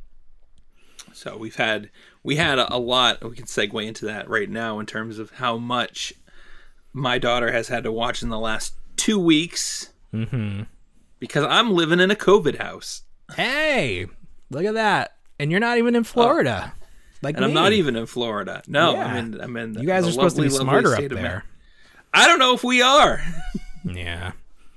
So we've had we had a, a lot. We can segue into that right now in terms of how much my daughter has had to watch in the last two weeks Mm-hmm. because I'm living in a COVID house Hey, look at that! And you're not even in Florida, like Uh, and I'm me. not even in Florida. No, Yeah. I'm in. I'm in. You guys the are supposed to be lovely, lovely smarter state up of there. Maryland. I don't know if we are. Yeah.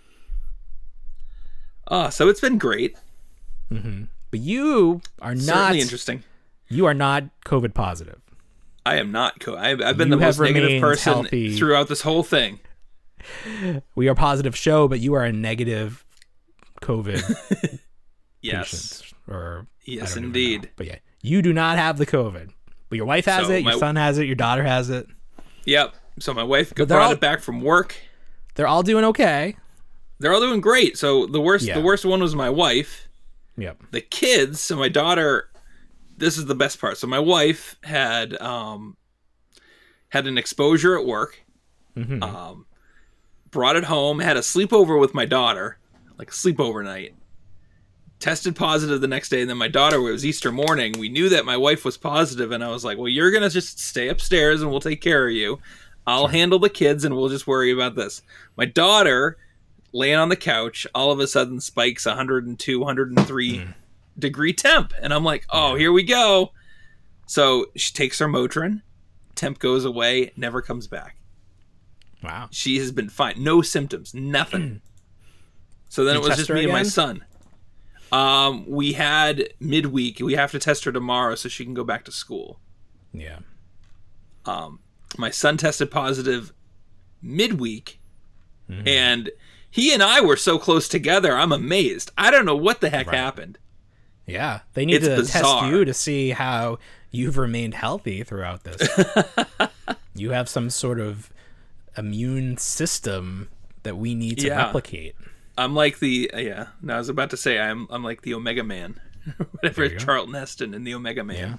Oh, so it's been great. But you are not Certainly interesting. You are not COVID positive. I am not. Co- I've, I've been You the most have negative remained person healthy. throughout this whole thing. We are a positive show, but you are a negative COVID Yes. patient. Or I Yes, don't even indeed. know. But yeah, you do not have the COVID. But your wife has So it, your my- son has it, your daughter has it. Yep. So my wife But they're brought all- it back from work. They're all doing okay. They're all doing great. So the worst, Yeah. the worst one was my wife. Yep. The kids. So my daughter. This is the best part. So my wife had um had an exposure at work. Mm-hmm. Um, brought it home. Had a sleepover with my daughter, like a sleepover night. Tested positive the next day, and then my daughter, it was Easter morning. We knew that my wife was positive, and I was like, well, you're going to just stay upstairs and we'll take care of you. I'll handle the kids and we'll just worry about this. My daughter, laying on the couch, all of a sudden spikes one hundred two, one hundred three Mm. degree temp. And I'm like, oh, here we go. So she takes her Motrin. Temp goes away, never comes back. Wow. She has been fine. No symptoms, nothing. So then Did it you was test just her me and my again? son. Um, we had midweek. We have to test her tomorrow so she can go back to school. Yeah. Um, my son tested positive midweek, Mm-hmm. and he and I were so close together. I'm amazed. I don't know what the heck Right. happened. Yeah. They need It's to bizarre. test you to see how you've remained healthy throughout this. You have some sort of immune system that we need to Yeah. replicate. I'm like the uh, yeah. No, I was about to say I'm I'm like the Omega Man, whatever There you go. Charlton Heston in the Omega Man. Yeah.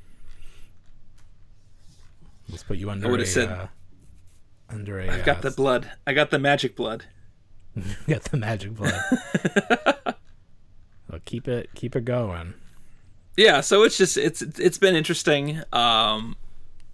Let's put you under I would've a, said- uh, under a I've got uh, the blood. I got the magic blood. got the magic blood. Well, keep it keep it going. Yeah, so it's just it's it's been interesting. Um,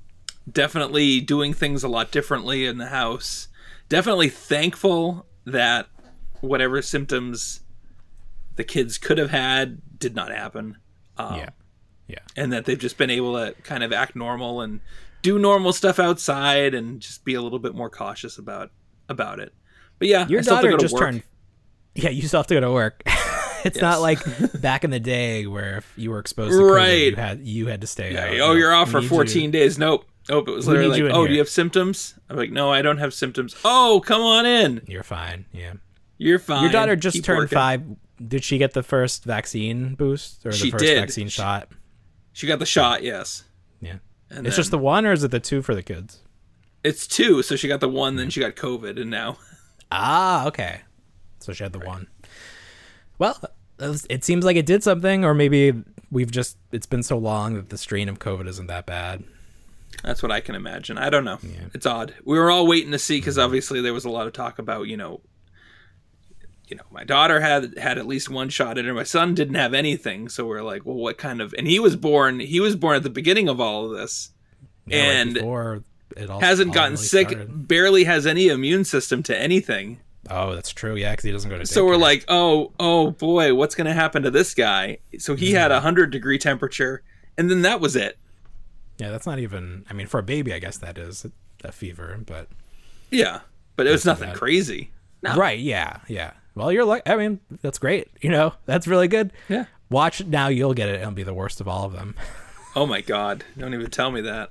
definitely doing things a lot differently in the house. Definitely thankful that whatever symptoms the kids could have had did not happen. Um, yeah. Yeah. And that they've just been able to kind of act normal and do normal stuff outside and just be a little bit more cautious about about it. But yeah, Your I still have to daughter go to just work. turned. Yeah, you still have to go to work. It's Yes. not like back in the day where if you were exposed to COVID, Right. you had you had to stay. Yeah, out. oh, No, you're off we for need fourteen you- days. Nope. Nope. It was We literally need you like, in oh, here. do you have symptoms? I'm like, no, I don't have symptoms. Oh, come on in. You're fine. Yeah. You're fine. Your daughter just Keep turned working. five. Did she get the first vaccine boost or the She first did. vaccine She- shot? She got the shot, yes. Yeah. And It's then- just the one, or is it the two for the kids? It's two, so she got the one, then she got COVID, and now. Ah, okay. So she had the one. Well, it was- it seems like it did something, or maybe we've just, it's been so long that the strain of COVID isn't that bad. That's what I can imagine. I don't know. Yeah. It's odd. We were all waiting to see because obviously there was a lot of talk about, you know, you know, my daughter had had at least one shot in her. My son didn't have anything, so we're like, well, what kind of? And he was born. He was born at the beginning of all of this, Yeah, right and before it all hasn't all gotten really sick. started. Barely has any immune system to anything. Oh, that's true. Yeah, because he doesn't go to. So we're daycare. like, oh, oh boy, what's going to happen to this guy? So he had a hundred degree temperature, and then that was it. yeah, that's not even. I mean, for a baby, I guess that is a fever, but Yeah, but it was That's nothing bad. crazy. No. right, yeah, yeah. Well, you're like, I mean, that's great. You know, that's really good. Yeah. Watch now, you'll get it. It'll be the worst of all of them. Oh my God! Don't even tell me that.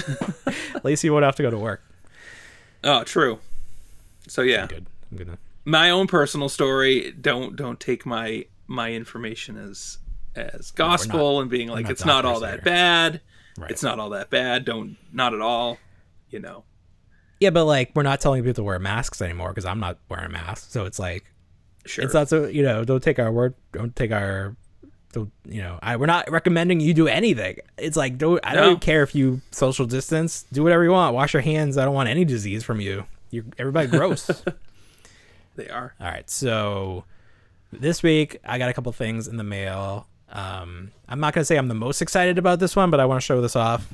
At least you won't have to go to work. Oh, true. So yeah, Good. I'm gonna. my own personal story. Don't don't take my my information as as gospel and being like not it's not all doctors that here. bad. Right. It's not all that bad. Don't not at all. You know. Yeah, but like, we're not telling people to wear masks anymore because I'm not wearing masks. So it's like, Sure. it's not so, you know, don't take our word, don't take our, don't, you know, I, we're not recommending you do anything. It's like, don't, I No. don't care if you social distance, do whatever you want, wash your hands. I don't want any disease from you. You're everybody gross. They are. All right. So this week I got a couple things in the mail. Um, I'm not going to say I'm the most excited about this one, but I want to show this off.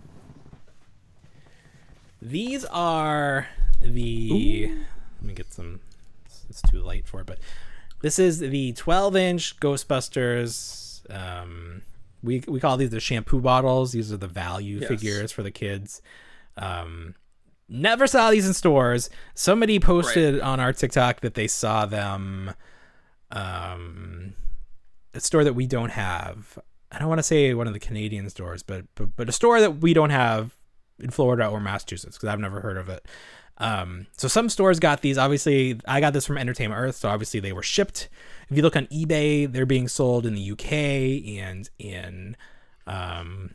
These are the, let me get some, it's, it's too light for it, but this is the twelve inch Ghostbusters. Um, we, we call these the shampoo bottles. These are the value Yes. figures for the kids. Um, never saw these in stores. Somebody posted on our TikTok that they saw them, um, a store that we don't have. I don't want to say one of the Canadian stores, but, but, but a store that we don't have in Florida or Massachusetts, because I've never heard of it. Um, so some stores got these. Obviously, I got this from Entertainment Earth, so obviously they were shipped. If you look on eBay, they're being sold in the U K and in um,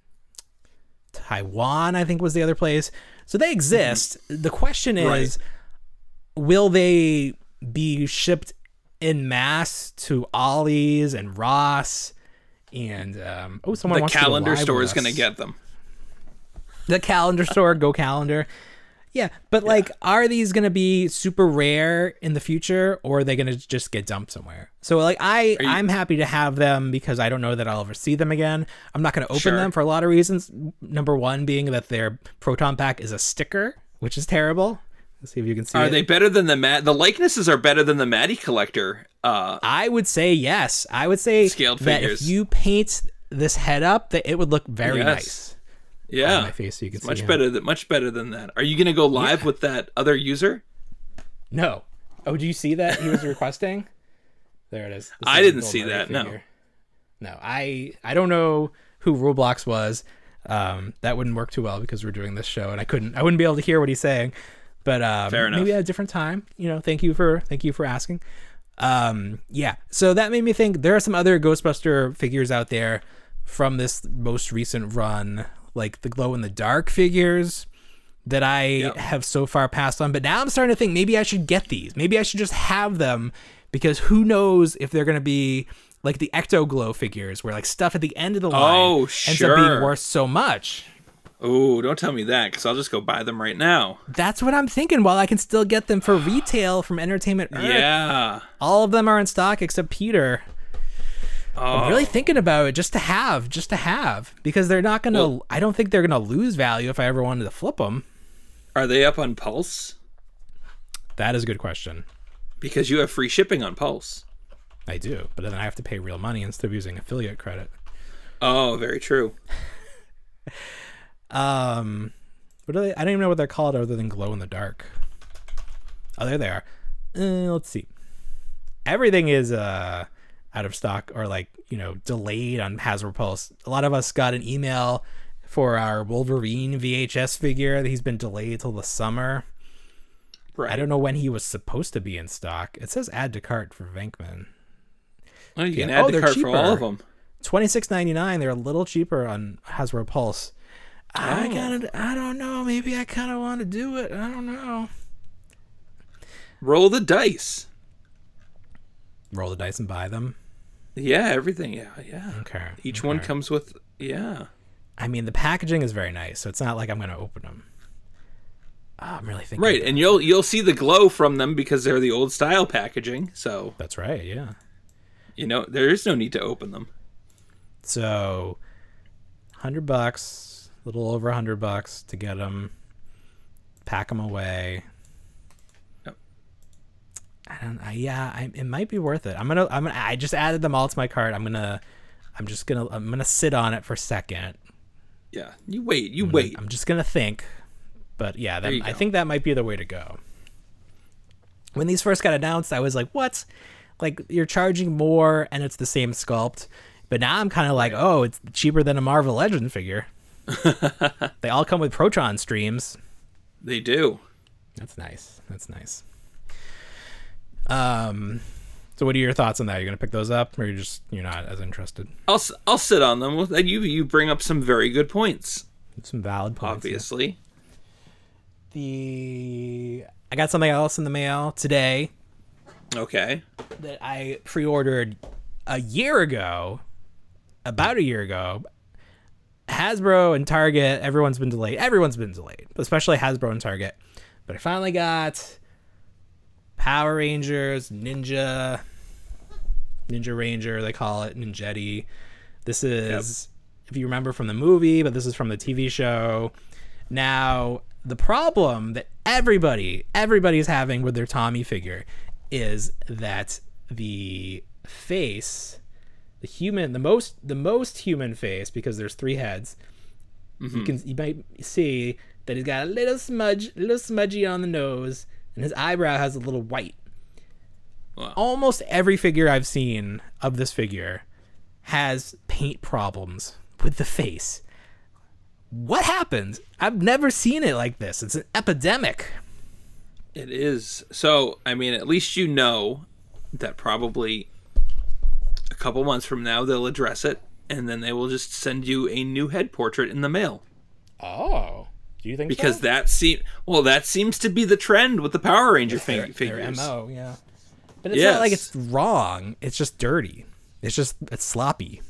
Taiwan, I think was the other place. So they exist. The question is, Right. will they be shipped in mass to Ollie's and Ross? And um, oh, someone The wants to go calendar live store with is going to us. get them. The calendar store, Go Calendar. Yeah, but like, are these going to be super rare in the future, or are they going to just get dumped somewhere? So like, I, Are you- I'm happy to have them because I don't know that I'll ever see them again. I'm not going to open Sure. them for a lot of reasons. Number one being that their proton pack is a sticker, which is terrible. Let's see if you can see Are it. they better than the Matt? The likenesses are better than the Maddie Collector. Uh, I would say yes. I would say Scaled that figures. if you paint this head up, that it would look very Yes. nice. yeah, On my face, so you can It's see much him. better than much better than that. Are you going to go live with that other user? No. Oh, do you see that he was requesting? There it is. This I is a didn't Bill see Murray that, no. figure. No, I I don't know who Roblox was. Um, that wouldn't work too well because we're doing this show, and I couldn't I wouldn't be able to hear what he's saying. But um, Fair enough. maybe at a different time. You know, thank you for thank you for asking. Um, yeah, so that made me think there are some other Ghostbuster figures out there from this most recent run, like the glow in the dark figures that I Yep. have so far passed on. But now I'm starting to think maybe I should get these. Maybe I should just have them because who knows if they're going to be like the Ecto Glow figures where like stuff at the end of the line Oh, ends up being sure. worth so much. Oh, don't tell me that because I'll just go buy them right now. That's what I'm thinking while I can still get them for retail from Entertainment Earth. Yeah. All of them are in stock except Peter. I'm really thinking about it just to have, just to have, because they're not going to, Well- I don't think they're going to lose value if I ever wanted to flip them. Are they up on Pulse? That is a good question. Because you have free shipping on Pulse. I do, but then I have to pay real money instead of using affiliate credit. Oh, very true. Um, what are they? I don't even know what they're called other than glow in the dark. Oh, there they are. Uh, let's see. Everything is uh out of stock or like, you know, delayed on Hasbro Pulse. A lot of us got an email for our Wolverine V H S figure that he's been delayed till the summer. Right. I don't know when he was supposed to be in stock. It says add to cart for Venkman. Oh, you can Yeah. add Oh, the they're cart for all cheaper. of them. twenty-six ninety-nine. They're a little cheaper on Hasbro Pulse. I Oh. kind of, I don't know. Maybe I kind of want to do it. I don't know. Roll the dice. Roll the dice and buy them. Yeah, everything. Yeah, yeah. Okay. Each okay. one comes with, yeah. I mean, the packaging is very nice, so it's not like I'm going to open them. Oh, I'm really thinking. Right, about and it. you'll you'll see the glow from them because they're the old style packaging. So, That's right. Yeah. you know, there is no need to open them. So, hundred bucks, a little over a hundred bucks to get them, pack them away. Yep. I don't. I, yeah, I, it might be worth it. I'm gonna. I'm gonna. I just added them all to my cart. I'm gonna. I'm just gonna. I'm gonna sit on it for a second. Yeah, you wait, you I'm wait. Gonna, I'm just gonna think. But yeah, that, There you I go. think that might be the way to go. When these first got announced, I was like, "What? Like you're charging more, and it's the same sculpt." But now I'm kind of like, "Oh, it's cheaper than a Marvel Legend figure." They all come with Proton streams. They do. That's nice. That's nice. Um, so what are your thoughts on that? You're gonna pick those up, or you're just you're not as interested? I'll s- I'll sit on them. With you you bring up some very good points. Some valid points. yeah. Obviously. The I got something else in the mail today Okay. that I pre-ordered a year ago, about a year ago. Hasbro and Target, everyone's been delayed. Everyone's been delayed, especially Hasbro and Target. But I finally got Power Rangers, Ninja, Ninja Ranger, they call it, Ninjetti. This is, if you remember from the movie, but this is from the T V show. Now, the problem that everybody, everybody's having with their Tommy figure is that the face, the human, the most, the most human face, because there's three heads. You can, you might see that he's got a little smudge, little smudgy on the nose, and his eyebrow has a little white. Wow. Almost every figure I've seen of this figure has paint problems with the face. What happened? I've never seen it like this. It's an epidemic. It is. So, I mean, at least you know that probably a couple months from now they'll address it, and then they will just send you a new head portrait in the mail. Oh, do you think Because so? that seem well, that seems to be the trend with the Power Ranger Their- fig- their figures. M O, yeah. But it's not like Yes. it's wrong. It's just dirty. It's just it's sloppy.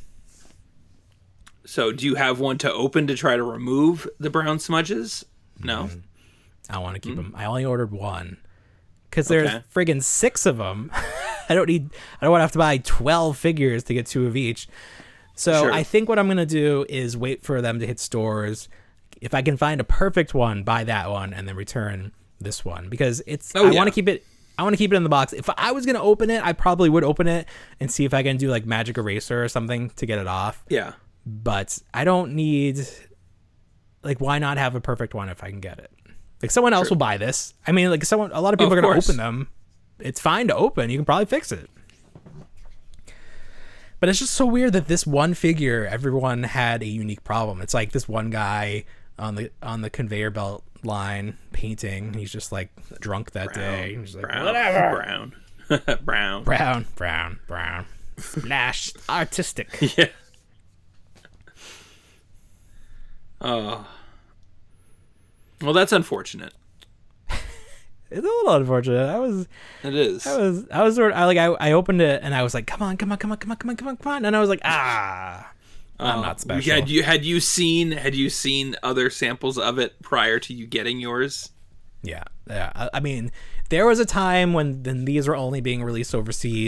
So, do you have one to open to try to remove the brown smudges? No. I want to keep them. I only ordered one because there's Okay. friggin' six of them. I don't need. I don't want to have to buy twelve figures to get two of each. So Sure. I think what I'm gonna do is wait for them to hit stores. If I can find a perfect one, buy that one and then return this one because it's. Oh, I yeah. want to keep it. I want to keep it in the box. If I was gonna open it, I probably would open it and see if I can do like magic eraser or something to get it off. Yeah. But I don't need. Like, why not have a perfect one if I can get it? Like, someone else will buy this. I mean, like, someone. A lot of people Of are gonna course. open them. It's fine to open. You can probably fix it. But it's just so weird that this one figure, everyone had a unique problem. It's like this one guy on the on the conveyor belt line painting. He's just like drunk that day. He's like, brown, whatever. brown, brown. Brown, brown, brown. Splash, artistic. Yeah. Oh. Well, that's unfortunate. It's a little unfortunate. I was, It is. I was, I was sort of, I like, I, I opened it and I was like, come on, come on, come on, come on, come on, come on, come on, and I was like, ah, I'm Oh, not special. Had you had you seen had you seen other samples of it prior to you getting yours? Yeah, yeah. I, I mean, there was a time when then these were only being released overseas,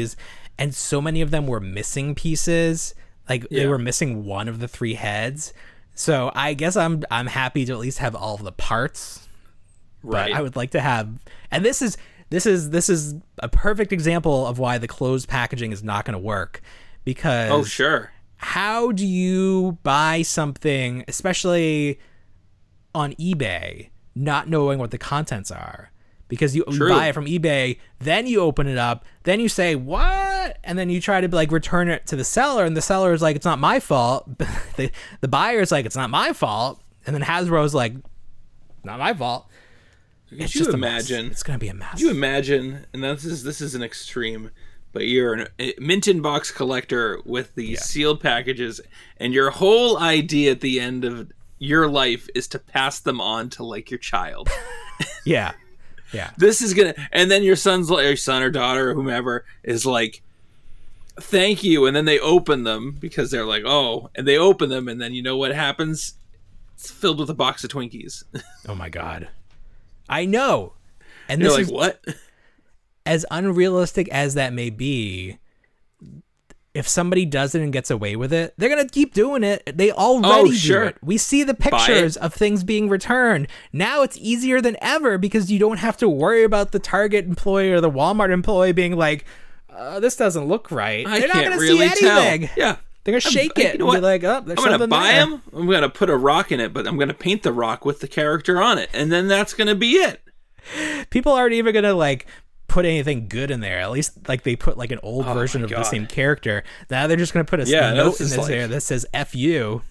and so many of them were missing pieces. Like Yeah. they were missing one of the three heads. So I guess I'm I'm happy to at least have all of the parts. Right. But I would like to have, and this is this is this is a perfect example of why the closed packaging is not going to work, because Oh, sure. how do you buy something, especially on eBay, not knowing what the contents are? Because you, you True. buy it from eBay, then you open it up, then you say, what? And then you try to like return it to the seller, and the seller is like, it's not my fault. the, the buyer is like, it's not my fault. And then Hasbro's like, not my fault. Could It's you just a imagine? mess. It's going to be a mess. Could you imagine? And this is this is an extreme, but you're an, a mint in box collector with these sealed packages, and your whole idea at the end of your life is to pass them on to like your child. Yeah. Yeah. This is gonna, and then your son's like, your son or daughter or whomever is like, thank you, and then they open them because they're like, oh, and they open them, and then you know what happens? It's filled with a box of Twinkies. Oh my God. I know. And You're this like, is what? as unrealistic as that may be. If somebody does it and gets away with it, they're going to keep doing it. They already Oh, sure. do it. We see the pictures of things being returned. Now it's easier than ever because you don't have to worry about the Target employee or the Walmart employee being like, uh, this doesn't look right. I they're not can't going to really see tell. anything. Yeah. They're going to I'm- shake you it know and be what? like, oh, there's I'm gonna something buy there. them. I'm gonna put a rock in it, but I'm gonna paint the rock with the character on it, and then that's gonna be it. People aren't even going to like put anything good in there. At least like they put like an old Oh version my of the God. same character. Now they're just going to put a Yeah, note this in is this like- area that says F you.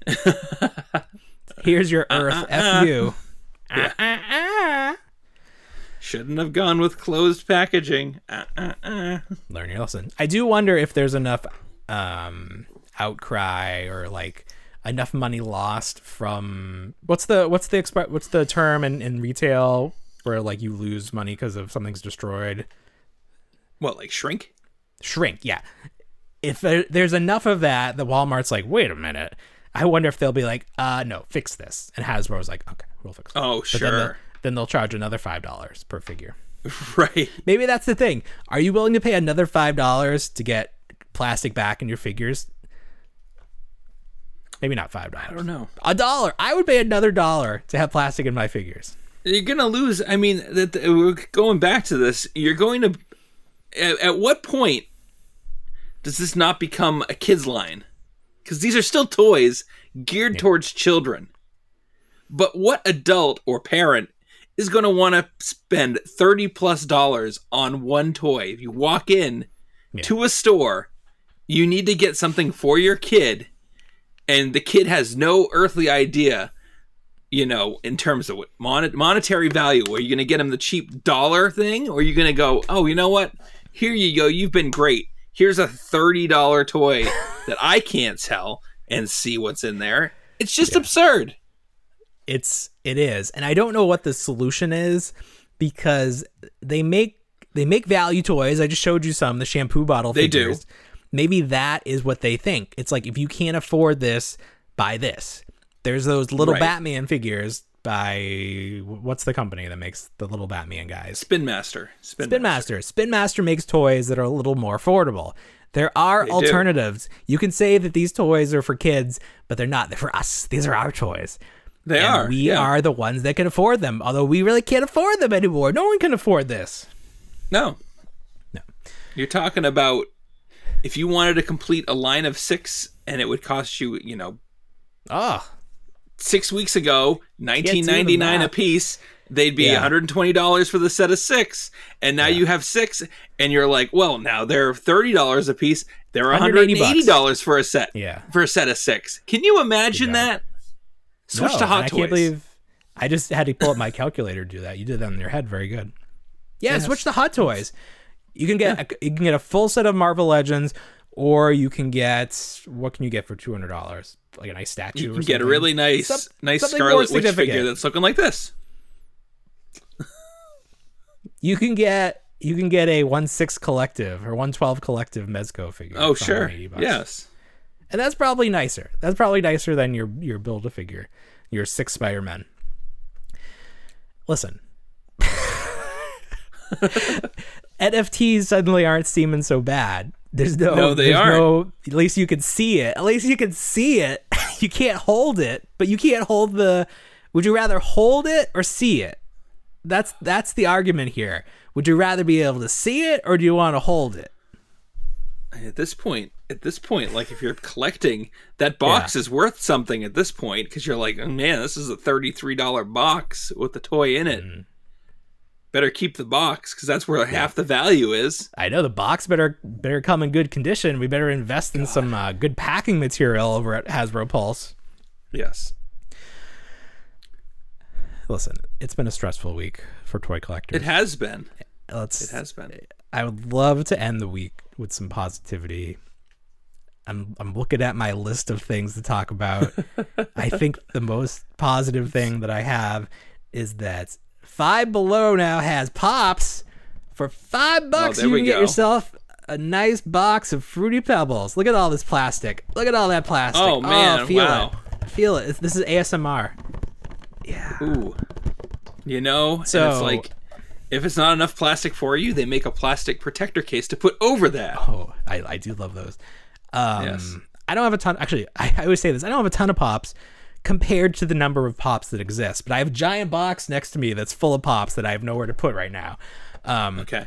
Here's your Earth. uh, F you. Yeah. Uh, uh, uh. Shouldn't have gone with closed packaging. Uh, uh, uh. Learn your lesson. I do wonder if there's enough um, outcry or like enough money lost from what's the what's the exp- what's the term in, in retail where like you lose money because of something's destroyed. What, like shrink? Shrink, yeah. If there, there's enough of that, the Walmart's like, wait a minute. I wonder if they'll be like, uh, no, fix this. And Hasbro's like, okay, we'll fix it. Oh, But then, sure. they'll, then they'll charge another five dollars per figure. Right. Maybe that's the thing. Are you willing to pay another five dollars to get plastic back in your figures? Maybe not five dollars. I don't know. A dollar. I would pay another dollar to have plastic in my figures. You're gonna lose. I mean, that we're going back to this. You're going to. At, at what point does this not become a kids line? Because these are still toys geared towards children. But what adult or parent is going to want to spend thirty plus dollars on one toy? If you walk in Yeah. to a store, you need to get something for your kid, and the kid has no earthly idea, you know, in terms of what mon- monetary value. Are you going to get him the cheap dollar thing, or are you going to go, oh, you know what? Here you go. You've been great. Here's a thirty dollars toy that I can't sell and see what's in there. It's just Yeah. absurd. It's it is, and I don't know what the solution is because they make they make value toys. I just showed you some, the shampoo bottle They do. figures. Maybe that is what they think. It's like if you can't afford this, buy this. There's those little Right. Batman figures by what's the company that makes the little Batman guys? Spin Master. Spin, Spin Master. Master. Spin Master makes toys that are a little more affordable. There are They do. alternatives. You can say that these toys are for kids, but they're not. They're for us. These are our toys. They and are. we yeah. are the ones that can afford them, although we really can't afford them anymore. No one can afford this. No. No. You're talking about if you wanted to complete a line of six and it would cost you, you know, Oh, six weeks ago, nineteen ninety-nine a math. piece, they'd be Yeah. one hundred twenty dollars for the set of six. And now you have six, and you're like, well, now they're thirty dollars a piece. They're one hundred eighty dollars for a set. Yeah. For a set of six. Can you imagine Yeah. that? Switch no, to Hot and I Toys. can't believe I just had to pull up my calculator to do that. You did that in your head. Very good. Yeah, Yes. switch to Hot Toys. You can get a, you can get a full set of Marvel Legends, or you can get what can you get for two hundred dollars? Like a nice statue. You or can get a something? really nice, Some- nice something more Scarlet Witch significant. figure that's looking like this. You can get you can get a one six collective or one twelve collective Mezco figure. Oh, for sure. one hundred eighty bucks. Yes. And that's probably nicer. That's probably nicer than your your build a figure, your six Spider-Men. Listen. N F Ts suddenly aren't seeming so bad. There's no, No, they there's aren't. no, at least you can see it. At least you can see it. You can't hold it, but you can't hold the, would you rather hold it or see it? That's, that's the argument here. Would you rather be able to see it or do you want to hold it? At this point, at this point, like if you're collecting, that box Yeah. is worth something at this point because you're like, oh, man, this is a thirty-three dollars box with the toy in it. Mm. Better keep the box because that's where half the value is. I know the box better better come in good condition. We better invest in some uh, good packing material over at Hasbro Pulse. Yes. Listen, it's been a stressful week for toy collectors. It has been. Let's, It has been. I would love to end the week with some positivity. I'm I'm looking at my list of things to talk about. I think the most positive thing that I have is that Five Below now has Pops. For five bucks, there you we can get go. yourself a nice box of Fruity Pebbles. Look at all this plastic. Look at all that plastic. Oh, man, feel wow. it. Feel it. This is A S M R. Yeah. Ooh. You know, So- and it's like, if it's not enough plastic for you, they make a plastic protector case to put over that. Oh, I, I do love those. Um, Yes. I don't have a ton. Actually, I, I always say this. I don't have a ton of Pops compared to the number of Pops that exist. But I have a giant box next to me that's full of Pops that I have nowhere to put right now. Um, Okay.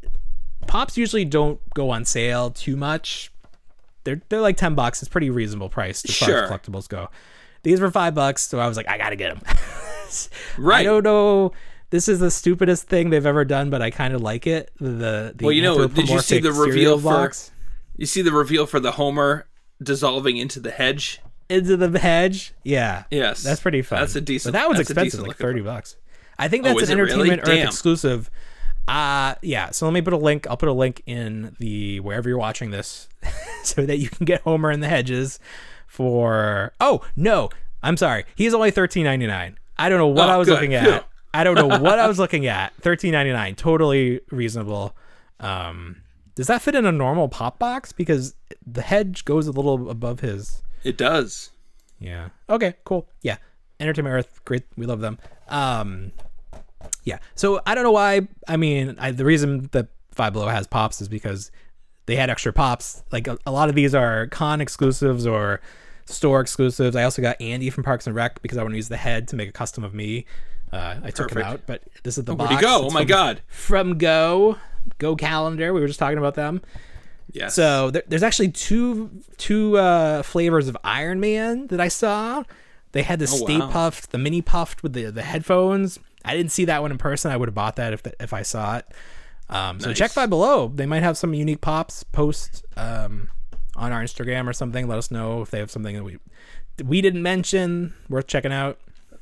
Pops usually don't go on sale too much. They're they're like ten bucks. It's pretty reasonable price as far Sure. as collectibles go. These were five bucks, so I was like, I gotta get them. Right. I don't know. This is the stupidest thing they've ever done, but I kind of like it. The, the Well, you know, did you see the anthropomorphic reveal cereal for- box You see the reveal for the Homer dissolving into the hedge? into the hedge? Yeah. Yes. That's pretty fun. That's a decent- But that was that's a expensive, decent like looking thirty one. bucks. I think Oh, that's is an it really? Entertainment Earth Damn. exclusive. Uh yeah. So let me put a link. I'll put a link in the wherever you're watching this, so that you can get Homer in the hedges for. Oh no, I'm sorry. He's only thirteen ninety-nine. I don't know what Oh, I was good. looking Phew. at. I don't know what I was looking at. thirteen ninety-nine. Totally reasonable. Um, does that fit in a normal pop box? Because the hedge goes a little above his. It does. Yeah. Okay, cool. Yeah. Entertainment Earth, great. We love them. Um, yeah. So I don't know why. I mean, I, the reason that Five Below has Pops is because they had extra Pops. Like a, a lot of these are con exclusives or store exclusives. I also got Andy from Parks and Rec because I want to use the head to make a custom of me. Uh, I took him Perfect. out, but this is the Oh, box. where'd he go? It's Oh my from- God. From Go. Go Calendar. We were just talking about them. Yes. So there, there's actually two two uh, flavors of Iron Man that I saw. They had the Oh, Stay wow. Puffed, the mini puffed with the, the headphones. I didn't see that one in person. I would have bought that if the, if I saw it. Um, so Nice. check Five Below. They might have some unique pops. Post um, on our Instagram or something. Let us know if they have something that we we didn't mention worth checking out.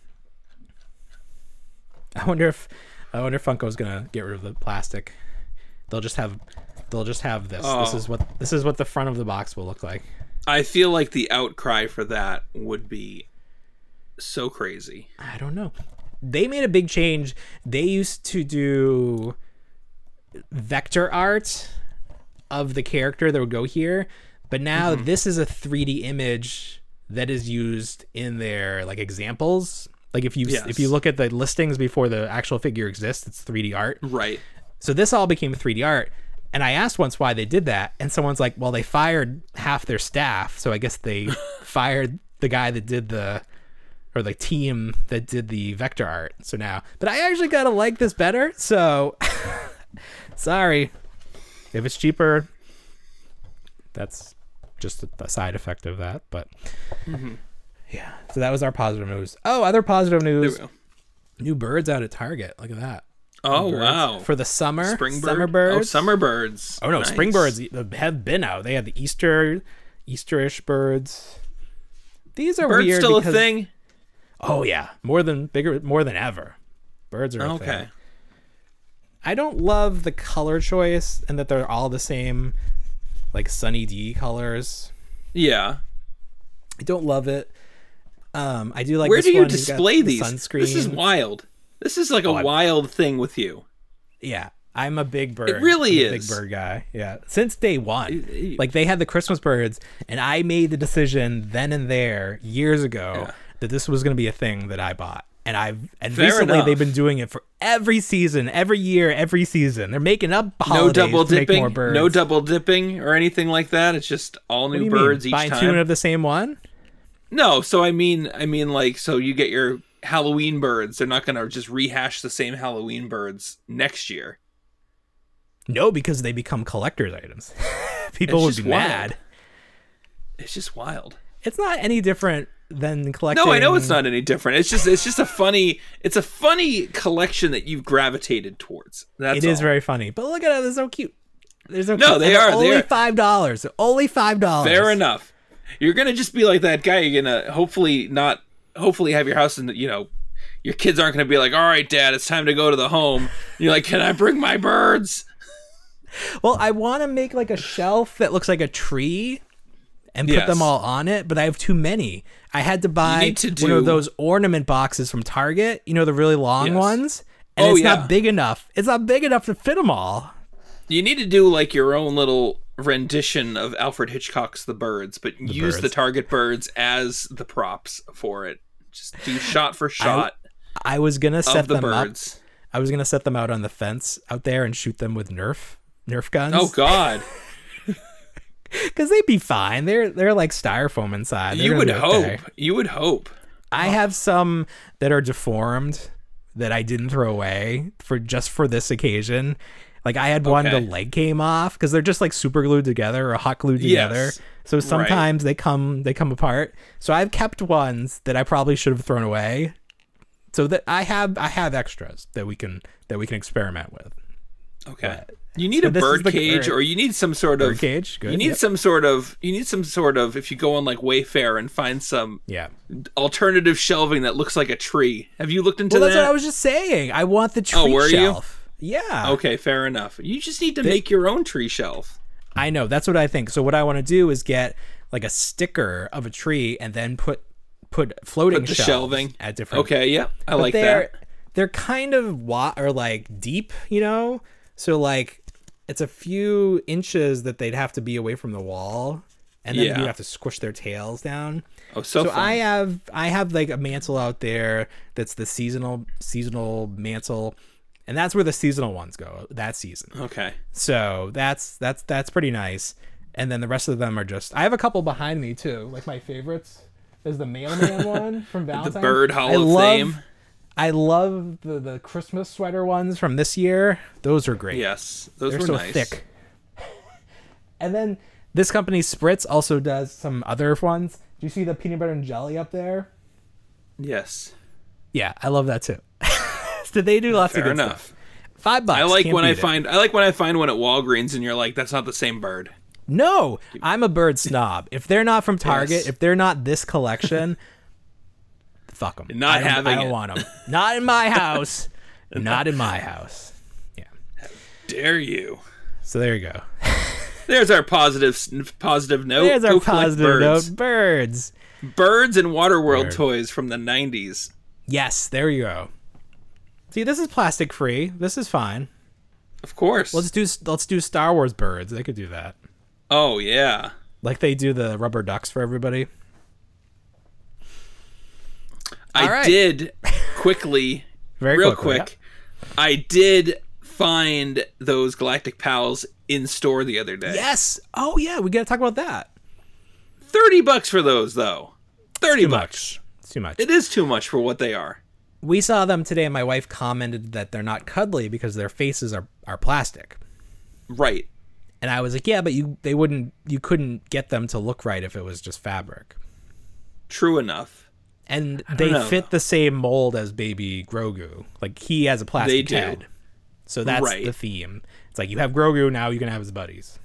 I wonder if I wonder if Funko's gonna get rid of the plastic. They'll just have they'll just have this. This Oh. is what this is what the front of the box will look like. I feel like the outcry for that would be so crazy. I don't know. They made a big change. They used to do vector art of the character that would go here, but now Mm-hmm. this is a three D image that is used in their like examples. Like if you Yes. if you look at the listings before the actual figure exists, it's three D art. Right. So this all became three D art. And I asked once why they did that, and someone's like, well, they fired half their staff, so I guess they fired the guy that did the or the team that did the vector art. So now, but I actually gotta like this better. So sorry if it's cheaper. That's just a side effect of that. But yeah, so that was our positive news. Oh, other positive There news: we go. new birds out at Target. Look at that. Oh Birds wow. for the summer. spring bird? Summer birds. Oh, summer birds. Oh no, Nice. spring birds have been out. They have the Easter, Easterish birds. These are Birds weird. still because, a thing? Oh yeah, more than bigger, more than ever. Birds are a Okay. thing. I don't love the color choice and that they're all the same, like Sunny D colors. Yeah. I don't love it. Um, I do like. Where this do you one who's got display the these? Sunscreen. This is wild. This is like a Oh, I- wild thing with you. Yeah, I'm a big bird. It really I'm a is. big bird guy. Yeah, since day one. It- it- Like they had the Christmas birds, and I made the decision then and there years ago Yeah. that this was going to be a thing that I bought. And I've and Fair recently enough. they've been doing it for every season, every year, every season. They're making up holidays No double to make more dipping, birds. no double dipping or anything like that. It's just all What do new you birds mean? each Buying time. two of the same one? No, so I mean, I mean, like, so you get your Halloween birds. They're not going to just rehash the same Halloween birds next year. No, because they become collector's items. People It's would just be wild. mad. It's just wild. It's not any different than collecting. No, I know it's not any different. It's just, it's just a funny, it's a funny collection that you've gravitated towards. That's It is all. very funny, but look at it; they're so cute. They're so No, cute. they And they're are, they only are. five dollars. Only five dollars. Fair enough. You're gonna just be like that guy. You're gonna hopefully not, hopefully have your house, and you know, your kids aren't gonna be like, "All right, Dad, it's time to go to the home." And you're like, "Can I bring my birds?" Well, I want to make like a shelf that looks like a tree, and put Yes. them all on it, but I have too many. I had to buy need to one of do- those ornament boxes from Target. You know, the really long Yes. ones, and Oh, it's yeah. not big enough. It's not big enough to fit them all. You need to do like your own little rendition of Alfred Hitchcock's The Birds, but use Birds. the Target birds as the props for it. Just do shot for shot I was gonna set of the them birds. up. I was gonna set them out on the fence out there and shoot them with Nerf Nerf guns. Oh God, because they'd be fine. They're they're like styrofoam inside. They're you gonna would be okay. hope. You would hope. I have some that are deformed that I didn't throw away for just for this occasion. Like I had one, Okay. the leg came off because they're just like super glued together or hot glued together. Yes. So sometimes they come they come apart. So I've kept ones that I probably should have thrown away. So that I have I have extras that we can that we can experiment with. Okay. But- You need so a this is bird the cage, current- or you need some sort of Bird cage, good, You need yep. some sort of. You need some sort of. If you go on like Wayfair and find some Yeah. alternative shelving that looks like a tree. Have you looked into Well, that's that? what I was just saying. I want the tree Oh, were you? shelf. Yeah. Okay, fair enough. You just need to make your own tree shelf. I know. That's what I think. So what I want to do is get like a sticker of a tree and then put put floating Put the shelves shelving at different. Okay, yeah, I But like they're, that. They're kind of wa- or like deep, you know. So like it's a few inches that they'd have to be away from the wall, and then Yeah. you'd have to squish their tails down. Oh, so, So fun. I have I have like a mantle out there that's the seasonal seasonal mantle, and that's where the seasonal ones go that season. Okay. So that's that's that's pretty nice. And then the rest of them are just I have a couple behind me too. Like my favorites is the mailman one from Valentine's. The Bird Hall I of love, Fame. I love the, the Christmas sweater ones from this year. Those are great. Yes, those They're were so nice. thick. And then this company Spritz also does some other ones. Do you see the peanut butter and jelly up there? Yes. Yeah, I love that too. So they do lots Fair of good enough. stuff. Five bucks. I like can't when I beat it. find I like when I find one at Walgreens and you're like, that's not the same bird. No, I'm a bird snob. If they're not from Target, Yes. if they're not this collection, fuck them. Not I don't, having I don't it. want them. Not in my house. Not in my house. Yeah. Dare you? So there you go. There's our positive positive note. There's our Go collect positive birds. note. Birds. Birds and Waterworld Bird. toys from the nineties. Yes, there you go. See, this is plastic free. This is fine. Of course. Let's do let's do Star Wars birds. They could do that. Oh yeah. Like they do the rubber ducks for everybody. I All right. did quickly, Very real quickly, quick. I did find those Galactic Pals in store the other day. Yes. Oh yeah, we got to talk about that. Thirty bucks for those though. Thirty Too bucks. much. It's too much. It is too much for what they are. We saw them today, and my wife commented that they're not cuddly because their faces are, are plastic. Right. And I was like, yeah, but you they wouldn't you couldn't get them to look right if it was just fabric. True enough. And they know, fit the same mold as baby Grogu. Like he has a plastic They do. head. So that's Right. the theme. It's like you have Grogu, now you can have his buddies.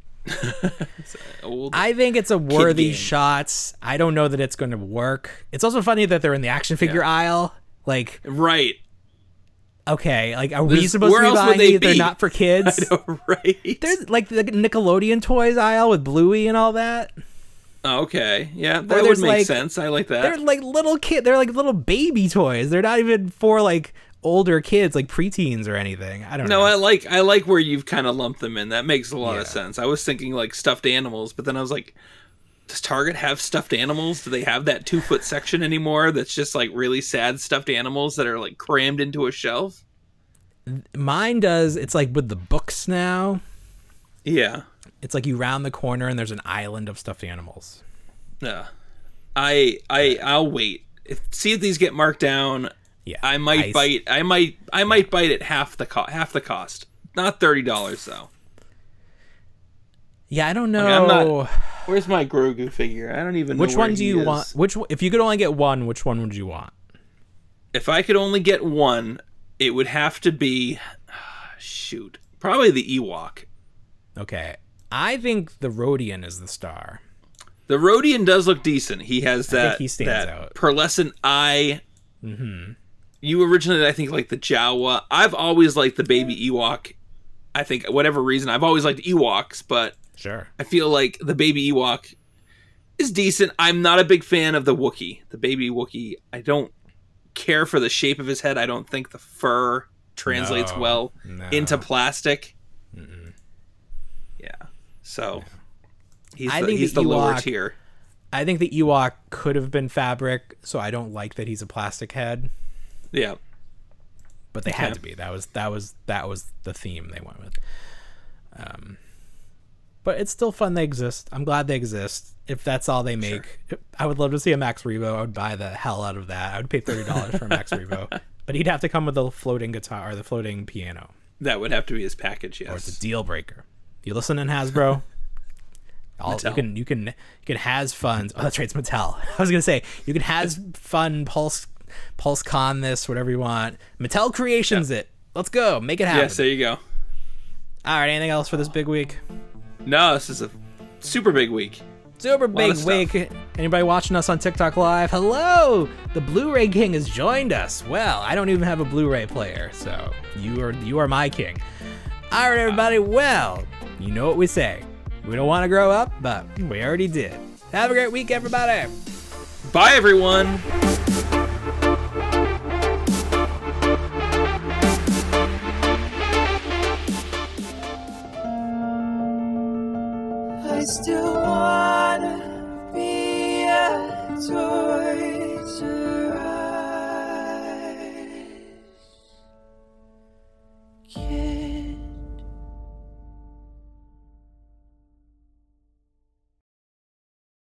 Old. I think it's a worthy game. shot. I don't know that it's going to work. It's also funny that they're in the action figure aisle. Like, right. okay, like are we This- supposed where to be else would buying they these? They're be? not for kids. I know, right. There's like the Nickelodeon toys aisle with Bluey and all that. Oh, okay. Yeah, that there's, would make like- sense. I like that. They're like little kid. They're like little baby toys. They're not even for like older kids, like preteens or anything. I don't No, know. I like I like where you've kind of lumped them in. That makes a lot of Yeah. sense. I was thinking like stuffed animals, but then I was like, does Target have stuffed animals? Do they have that two foot section anymore? That's just like really sad stuffed animals that are like crammed into a shelf. Mine does. It's like with the books now. Yeah. It's like you round the corner and there's an island of stuffed animals. Yeah. I I I'll wait. If, see if these get marked down. Yeah. I might Ice. bite. I might. I might bite at half the co- half the cost. Not thirty dollars though. Yeah, I don't know. Okay, I'm not, where's my Grogu figure? I don't even know Which where one do he you is. want? Which one- if you could only get one, which one would you want? If I could only get one, it would have to be shoot. Probably the Ewok. Okay. I think the Rodian is the star. The Rodian does look decent. He has I think that, he stands that out. pearlescent eye. Mm-hmm. You originally, I think, like the Jawa. I've always liked the baby Ewok. I think, whatever reason, I've always liked Ewoks, but Sure. I feel like the baby Ewok is decent. I'm not a big fan of the Wookiee. The baby Wookiee, I don't care for the shape of his head. I don't think the fur translates No, well no. into plastic. Mm-mm. Yeah. So, he's I the, think he's the the lower Ewok- tier. I think the Ewok could have been fabric, so I don't like that he's a plastic head. Yeah. But they had Okay. to be. That was that was that was the theme they went with. Um, but it's still fun they exist. I'm glad they exist. If that's all they make, I would love to see a Max Rebo. I would buy the hell out of that. I would pay thirty dollars for a Max Rebo. But he'd have to come with the floating guitar or the floating piano. That would have to be his package, yes. Or it's a deal breaker. You listening, Hasbro? All, you Mattel. can you can you can has funds. Oh, that's right, it's Mattel. I was gonna say you can has fun pulse pulse con this whatever you want. Mattel Creations it. Let's go, make it happen. Yes, there you go. All right, anything else for this big week? No, this is a super big week. Super of big stuff. week. Anybody watching us on TikTok Live? Hello, the Blu-ray King has joined us. Well, I don't even have a Blu-ray player, so you are you are my king. All right, everybody. Well, you know what we say. We don't want to grow up, but we already did. Have a great week, everybody. Bye, everyone. I still want